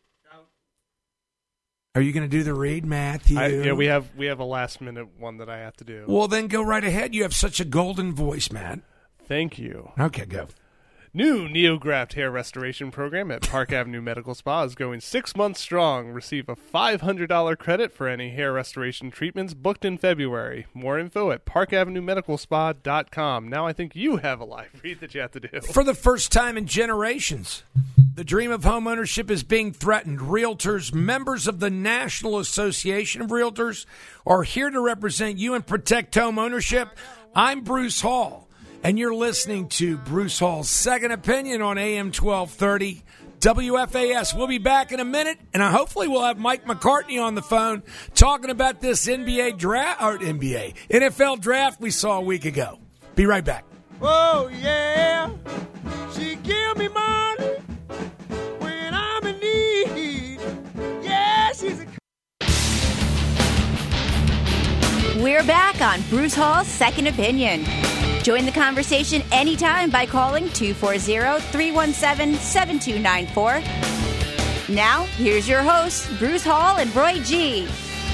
Are you going to do the read, Matthew? I, yeah, we have we have a last minute one that I have to do. Well, then go right ahead. You have such a golden voice, Matt. Thank you. Okay, go. New NeoGraft hair restoration program at Park Avenue Medical Spa is going six months strong. Receive a five hundred dollars credit for any hair restoration treatments booked in February. More info at park avenue medical spa dot com. Now I think you have a live read that you have to do. For the first time in generations, the dream of home ownership is being threatened. Realtors, members of the National Association of Realtors, are here to represent you and protect home ownership. I'm Bruce Hall, and you're listening to Bruce Hall's Second Opinion on A M twelve thirty W F A S. We'll be back in a minute, and hopefully we'll have Mike McCartney on the phone talking about this N B A draft, or N B A, N F L draft we saw a week ago. Be right back. Oh, yeah, she give me money when I'm in need. Yeah, she's a... We're back on Bruce Hall's Second Opinion. Join the conversation anytime by calling two four zero, three one seven, seven two nine four. Now, here's your hosts, Bruce Hall and Roy G.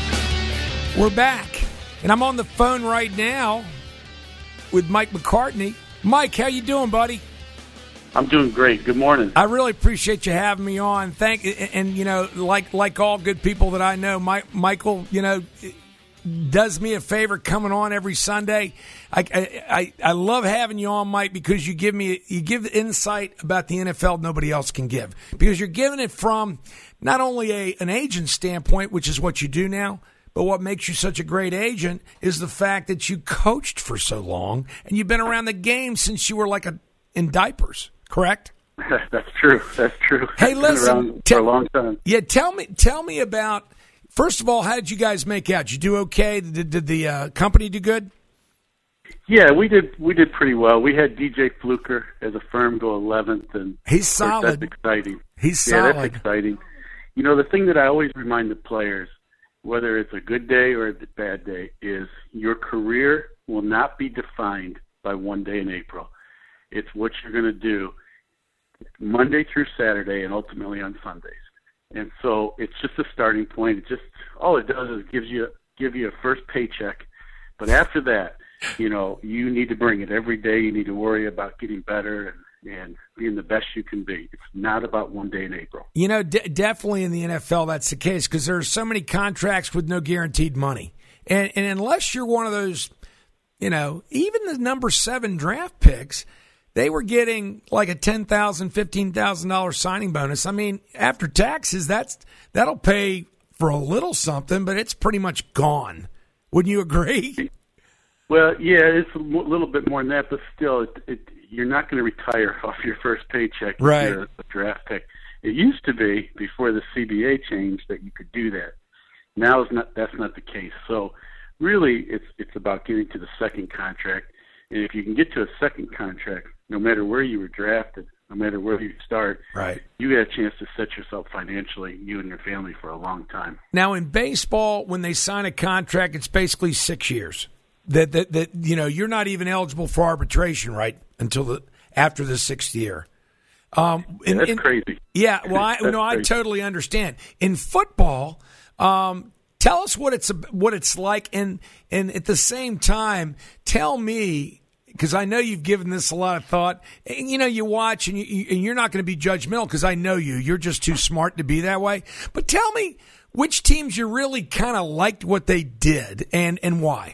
We're back, and I'm on the phone right now with Mike McCartney. Mike, how you doing, buddy? I'm doing great. Good morning. I really appreciate you having me on. Thank and, and you know, like like all good people that I know, Mike, Michael, you know, does me a favor coming on every Sunday. I, I I love having you on, Mike, because you give me you give insight about the N F L nobody else can give, because you're giving it from not only a an agent standpoint, which is what you do now, but what makes you such a great agent is the fact that you coached for so long and you've been around the game since you were like a, in diapers, correct? That's true. That's true. Hey, I've listen, been around te- for a long time. Yeah, tell me, tell me about. First of all, how did you guys make out? Did you do okay? Did, did the uh, company do good? Yeah, we did. We did pretty well. We had D J Fluker as a firm go eleventh, and he's solid. That's exciting. He's yeah, solid. that's exciting. You know, the thing that I always remind the players, whether it's a good day or a bad day, is your career will not be defined by one day in April. It's what you're going to do Monday through Saturday and ultimately on Sundays. And so it's just a starting point. It just all it does is gives you give you a first paycheck. But after that, you know, you need to bring it every day. You need to worry about getting better and, and being the best you can be. It's not about one day in April. You know, d- definitely in the N F L that's the case, because there are so many contracts with no guaranteed money. And, and unless you're one of those, you know, even the number seven draft picks, they were getting like a ten thousand dollars, fifteen thousand dollars signing bonus. I mean, after taxes, that's that'll pay for a little something, but it's pretty much gone. Wouldn't you agree? Well, yeah, it's a little bit more than that, but still, it, it, you're not going to retire off your first paycheck right. if you're a draft pick. It used to be, before the C B A changed, that you could do that. Now is not that's not the case. So really, it's it's about getting to the second contract. And if you can get to a second contract, no matter where you were drafted, no matter where you start, right, you get a chance to set yourself financially, you and your family, for a long time. Now, in baseball, when they sign a contract, it's basically six years. That that that you know, you're not even eligible for arbitration, right, until the after the sixth year. Um, yeah, in, that's in, crazy. Yeah, well, I, no, I crazy. totally understand. In football, um, tell us what it's what it's like, and and at the same time, tell me, because I know you've given this a lot of thought. And, you know, you watch, and, you, and you're not going to be judgmental because I know you. You're just too smart to be that way. But tell me which teams you really kind of liked what they did, and and why.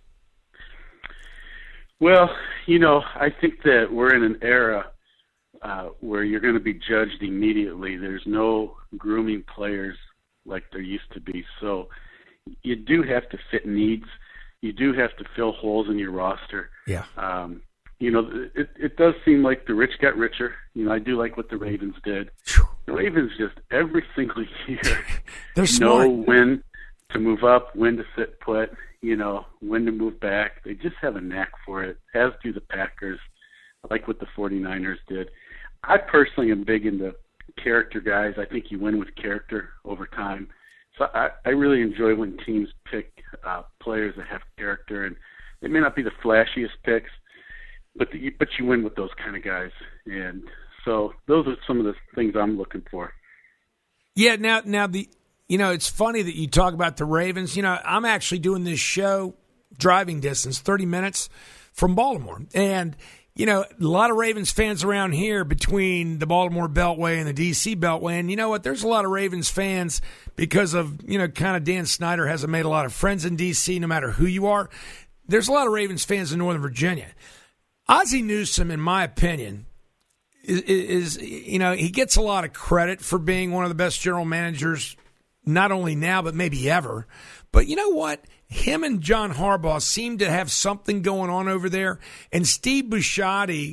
Well, you know, I think that we're in an era uh, where you're going to be judged immediately. There's no grooming players like there used to be. So you do have to fit needs. You do have to fill holes in your roster. Yeah. Um, you know, it, it does seem like the rich got richer. You know, I do like what the Ravens did. The Ravens just every single year They're know smart. when to move up, when to sit put, you know, when to move back. They just have a knack for it, as do the Packers. I like what the 49ers did. I personally am big into character guys. I think you win with character over time. So I, I really enjoy when teams pick uh, players that have character, and they may not be the flashiest picks, but the, but you win with those kind of guys. And so those are some of the things I'm looking for. Yeah. Now, now the you know, it's funny that you talk about the Ravens. You know, I'm actually doing this show driving distance, thirty minutes from Baltimore, and you know, a lot of Ravens fans around here between the Baltimore Beltway and the D C Beltway. And you know what? There's a lot of Ravens fans because of, you know, kind of Dan Snyder hasn't made a lot of friends in D C, no matter who you are. There's a lot of Ravens fans in Northern Virginia. Ozzie Newsome, in my opinion, is, is, you know, he gets a lot of credit for being one of the best general managers, not only now, but maybe ever. But you know what? Him and John Harbaugh seem to have something going on over there. And Steve Bisciotti,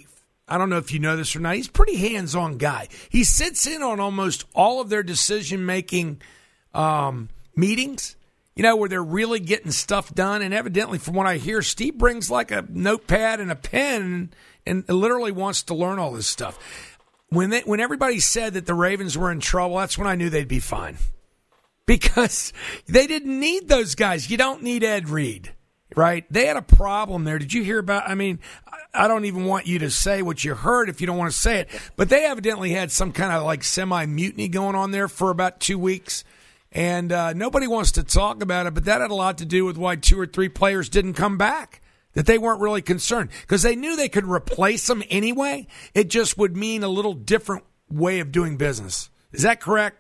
I don't know if you know this or not, he's a pretty hands-on guy. He sits in on almost all of their decision-making um, meetings, you know, where they're really getting stuff done. And evidently, from what I hear, Steve brings like a notepad and a pen and, and literally wants to learn all this stuff. When they, when everybody said that the Ravens were in trouble, that's when I knew they'd be fine. Because they didn't need those guys. You don't need Ed Reed. Right? They had a problem there. Did you hear about, I mean, I don't even want you to say what you heard if you don't want to say it, but they evidently had some kind of like semi-mutiny going on there for about two weeks, and uh, nobody wants to talk about it, but that had a lot to do with why two or three players didn't come back, that they weren't really concerned, because they knew they could replace them anyway. It just would mean a little different way of doing business. Is that correct?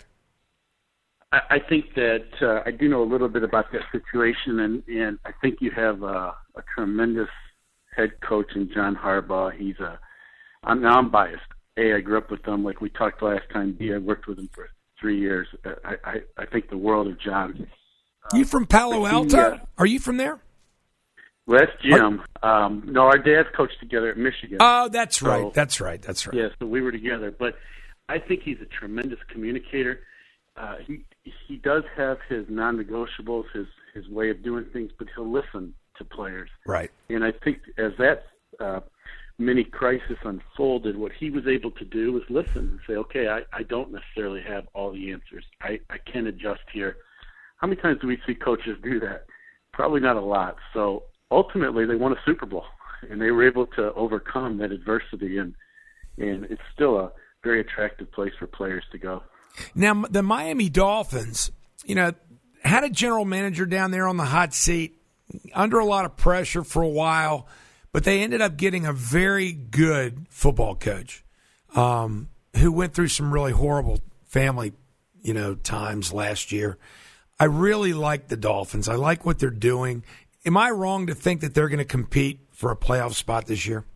I think that uh, I do know a little bit about that situation, and, and I think you have a, a tremendous head coach in John Harbaugh. He's a I'm now I'm biased. A, I grew up with him, like we talked last time. B, I worked with him for three years. I I, I think the world of John. Uh, you from Palo Alto? He, uh, Are you from there? Well, that's Jim. Um, no, our dads coached together at Michigan. Oh, that's so, right. That's right. That's right. Yeah, so we were together. But I think he's a tremendous communicator. Uh, he he does have his non-negotiables, his his way of doing things, but he'll listen to players. Right. And I think as that uh, mini crisis unfolded, what he was able to do was listen and say, okay, I, I don't necessarily have all the answers. I, I can adjust here. How many times do we see coaches do that? Probably not a lot. So ultimately, they won a Super Bowl, and they were able to overcome that adversity, and and it's still a very attractive place for players to go. Now, the Miami Dolphins, you know, had a general manager down there on the hot seat, under a lot of pressure for a while, but they ended up getting a very good football coach um, who went through some really horrible family, you know, times last year. I really like the Dolphins. I like what they're doing. Am I wrong to think that they're going to compete for a playoff spot this year?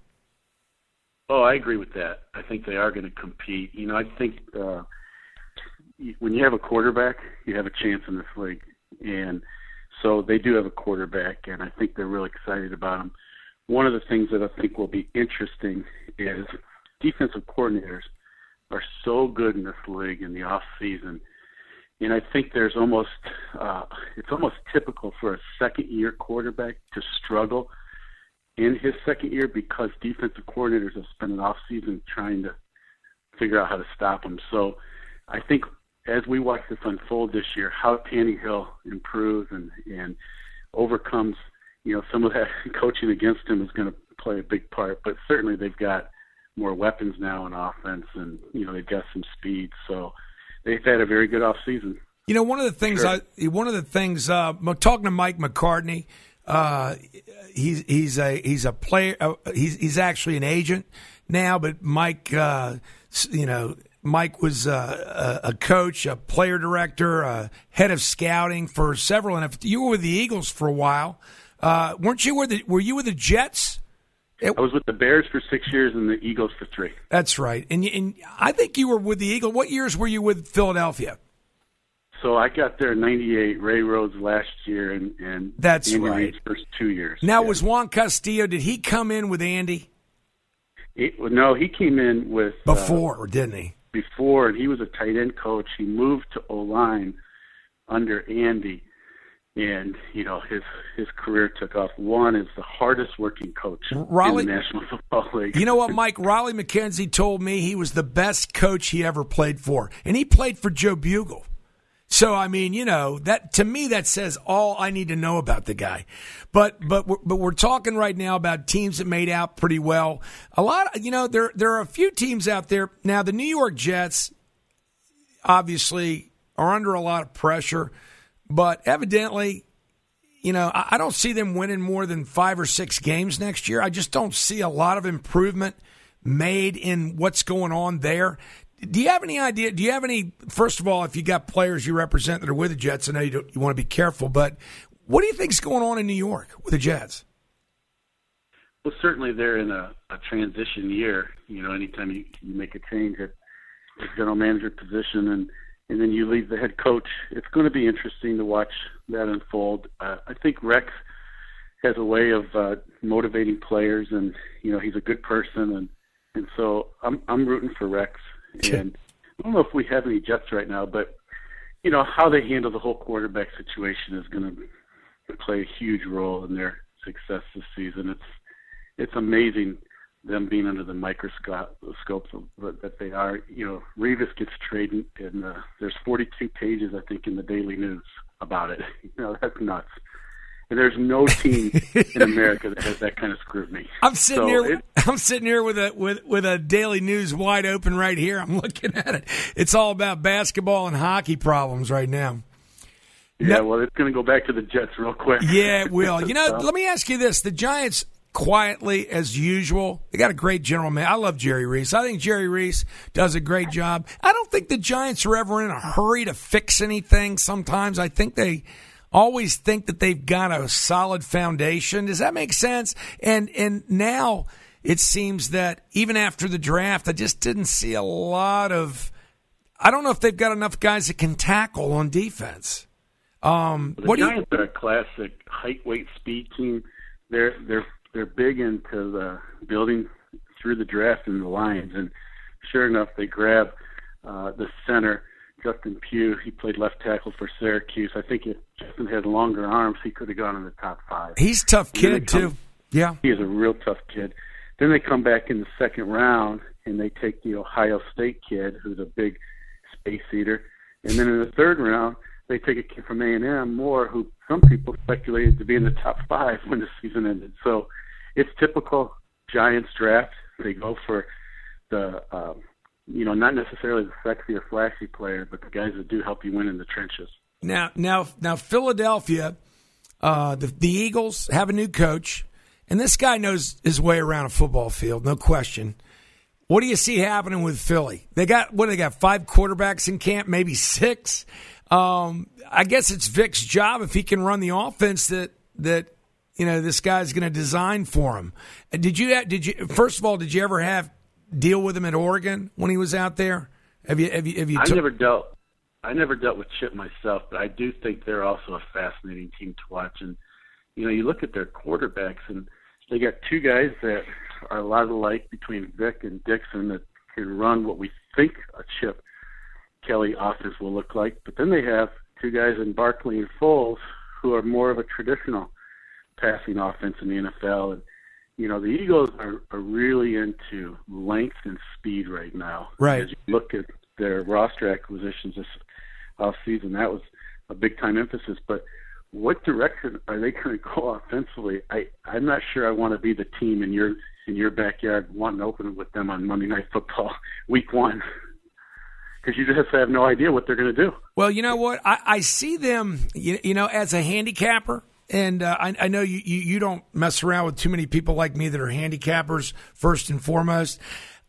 Oh, I agree with that. I think they are going to compete. You know, I think uh, – when you have a quarterback, you have a chance in this league. And so they do have a quarterback, and I think they're really excited about him. One of the things that I think will be interesting is defensive coordinators are so good in this league in the off season. And I think there's almost uh, it's almost typical for a second-year quarterback to struggle in his second year because defensive coordinators have spent an off season trying to figure out how to stop him. So I think as we watch this unfold this year, how Tannehill improves and, and overcomes, you know, some of that coaching against him is going to play a big part. But certainly they've got more weapons now in offense, and, you know, they've got some speed. So they've had a very good offseason. You know, one of the things, sure. I, one of the things, uh, talking to Mike McCartney, uh, he's he's a he's a player. Uh, he's he's actually an agent now, but Mike, uh, you know. Mike was uh, a coach, a player director, a head of scouting for several. And if you were with the Eagles for a while, uh, weren't you? With the, were you with the Jets? It, I was with the Bears for six years and the Eagles for three. That's right. And, and I think you were with the Eagles. What years were you with Philadelphia? So I got there in ninety-eight, Ray Rhodes last year, and, and that's Andy right. Reid's first two years. Now, yeah. was Juan Castillo, did he come in with Andy? It, no, he came in with before, uh, didn't he? Before, and he was a tight end coach. He moved to O-line under Andy, and you know his his career took off. Juan is the hardest working coach Raleigh, in the National Football League. You know what, Mike? Raleigh McKenzie told me he was the best coach he ever played for, and he played for Joe Bugle. So I mean, you know, that to me that says all I need to know about the guy. But but we're, but we're talking right now about teams that made out pretty well. A lot, of, you know, there there are a few teams out there now. The New York Jets obviously are under a lot of pressure, but evidently, you know, I, I don't see them winning more than five or six games next year. I just don't see a lot of improvement made in what's going on there. Do you have any idea? Do you have any? First of all, if you got players you represent that are with the Jets, I know you, don't, you want to be careful. But what do you think's going on in New York with the Jets? Well, certainly they're in a, a transition year. You know, anytime you, you make a change at the general manager position, and and then you leave the head coach, it's going to be interesting to watch that unfold. Uh, I think Rex has a way of uh, motivating players, and you know he's a good person, and And so I'm I'm rooting for Rex. And I don't know if we have any Jets right now, but, you know, how they handle the whole quarterback situation is going to play a huge role in their success this season. It's it's amazing them being under the microscope scopes of, that they are. You know, Revis gets traded, and uh, there's forty-two pages, I think, in the Daily News about it. You know, that's nuts. And there's no team in America that has that kind of scrutiny. I'm sitting so here. it, I'm sitting here with a with with a Daily News wide open right here. I'm looking at it. It's all about basketball and hockey problems right now. Yeah, no, well, it's going to go back to the Jets real quick. Yeah, it will. You know, let me ask you this: the Giants, quietly as usual, they got a great general man. I love Jerry Reese. I think Jerry Reese does a great job. I don't think the Giants are ever in a hurry to fix anything. Sometimes I think they always think that they've got a solid foundation. Does that make sense? And and now it seems that even after the draft, I just didn't see a lot of. I don't know if they've got enough guys that can tackle on defense. Um, the what Giants do you, are a classic height, weight, speed team. They're they're they're big into the building through the draft and the lines, and sure enough, they grab uh, the center. Justin Pugh, he played left tackle for Syracuse. I think if Justin had longer arms, he could have gone in the top five. He's a tough kid, come, too. Yeah. He is a real tough kid. Then they come back in the second round, and they take the Ohio State kid, who's a big space eater. And then in the third round, they take a kid from A and M, Moore, who some people speculated to be in the top five when the season ended. So it's typical Giants draft. They go for the um, – you know, not necessarily the sexy or flashy player, but the guys that do help you win in the trenches. Now, now, now, Philadelphia, uh, the the Eagles have a new coach, and this guy knows his way around a football field, no question. What do you see happening with Philly? They got what? They got five quarterbacks in camp, maybe six. Um, I guess it's Vic's job if he can run the offense that that you know this guy's going to design for him. Did you? Did you? First of all, did you ever have deal with him at Oregon when he was out there? Have you? Have you? Have you? I T- never dealt. I never dealt with Chip myself, but I do think they're also a fascinating team to watch. And you know, you look at their quarterbacks, and they got two guys that are a lot alike between Vic and Dixon that can run what we think a Chip Kelly offense will look like. But then they have two guys in Barkley and Foles who are more of a traditional passing offense in the N F L. And you know, the Eagles are, are really into length and speed right now. Right. As you look at their roster acquisitions this offseason, that was a big-time emphasis. But what direction are they going to go offensively? I, I'm not sure I want to be the team in your in your backyard wanting to open with them on Monday Night Football week one, because you just have no idea what they're going to do. Well, you know what? I, I see them, you, you know, as a handicapper. And uh, I, I know you, you, you don't mess around with too many people like me that are handicappers first and foremost.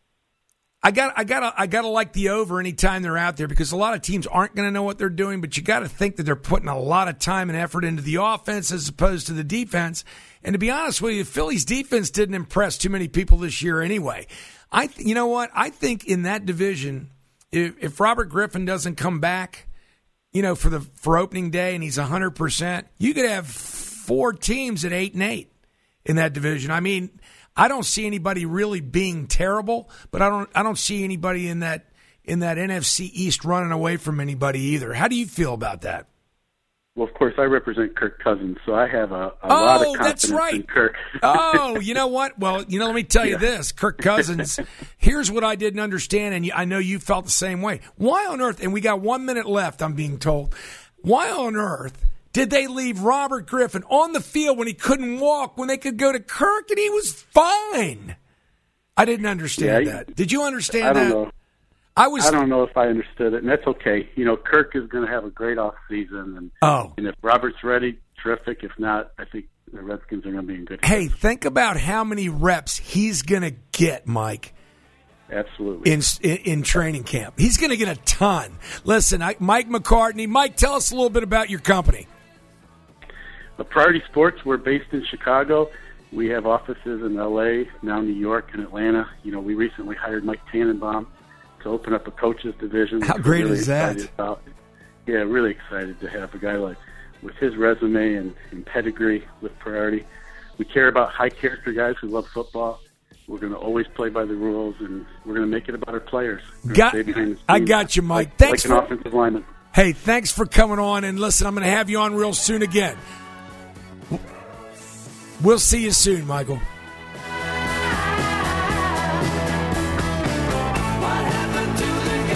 I got I got I got to like the over anytime they're out there, because a lot of teams aren't going to know what they're doing, but you got to think that they're putting a lot of time and effort into the offense as opposed to the defense. And to be honest with you, Philly's defense didn't impress too many people this year anyway. I th- you know what? I think in that division, if, if Robert Griffin doesn't come back, you know, for the for opening day, and he's one hundred percent, you could have four teams at eight and eight in that division. I mean, I don't see anybody really being terrible, but I don't I don't see anybody in that in that N F C East running away from anybody either. How do you feel about that? Well, of course, I represent Kirk Cousins, so I have a, a oh, lot of confidence that's right. in Kirk. Oh, you know what? Well, you know, let me tell you yeah. this. Kirk Cousins, here's what I didn't understand, and I know you felt the same way. Why on earth, and we got one minute left, I'm being told, why on earth did they leave Robert Griffin on the field when he couldn't walk, when they could go to Kirk and he was fine? I didn't understand yeah, that. Did you understand I don't that? know. I was. I don't know if I understood it, and that's okay. You know, Kirk is going to have a great off season, and oh, and if Robert's ready, terrific. If not, I think the Redskins are going to be in good. Hey, shape. Think about how many reps he's going to get, Mike. Absolutely. In in, in training camp, he's going to get a ton. Listen, I, Mike McCartney. Mike, tell us a little bit about your company. The Priority Sports. We're based in Chicago. We have offices in L A, now New York, and Atlanta. You know, we recently hired Mike Tannenbaum to open up a coaches division. How great really is that? About. Yeah, really excited to have a guy like with his resume and, and pedigree with Priority. We care about high character guys who love football, We're going to always play by the rules, and we're going to make it about our players. Got, stay behind the scenes I got you, Mike. Like, Thanks like an for, offensive lineman. Hey, thanks for coming on. And listen, I'm going to have you on real soon again. We'll see you soon, Michael.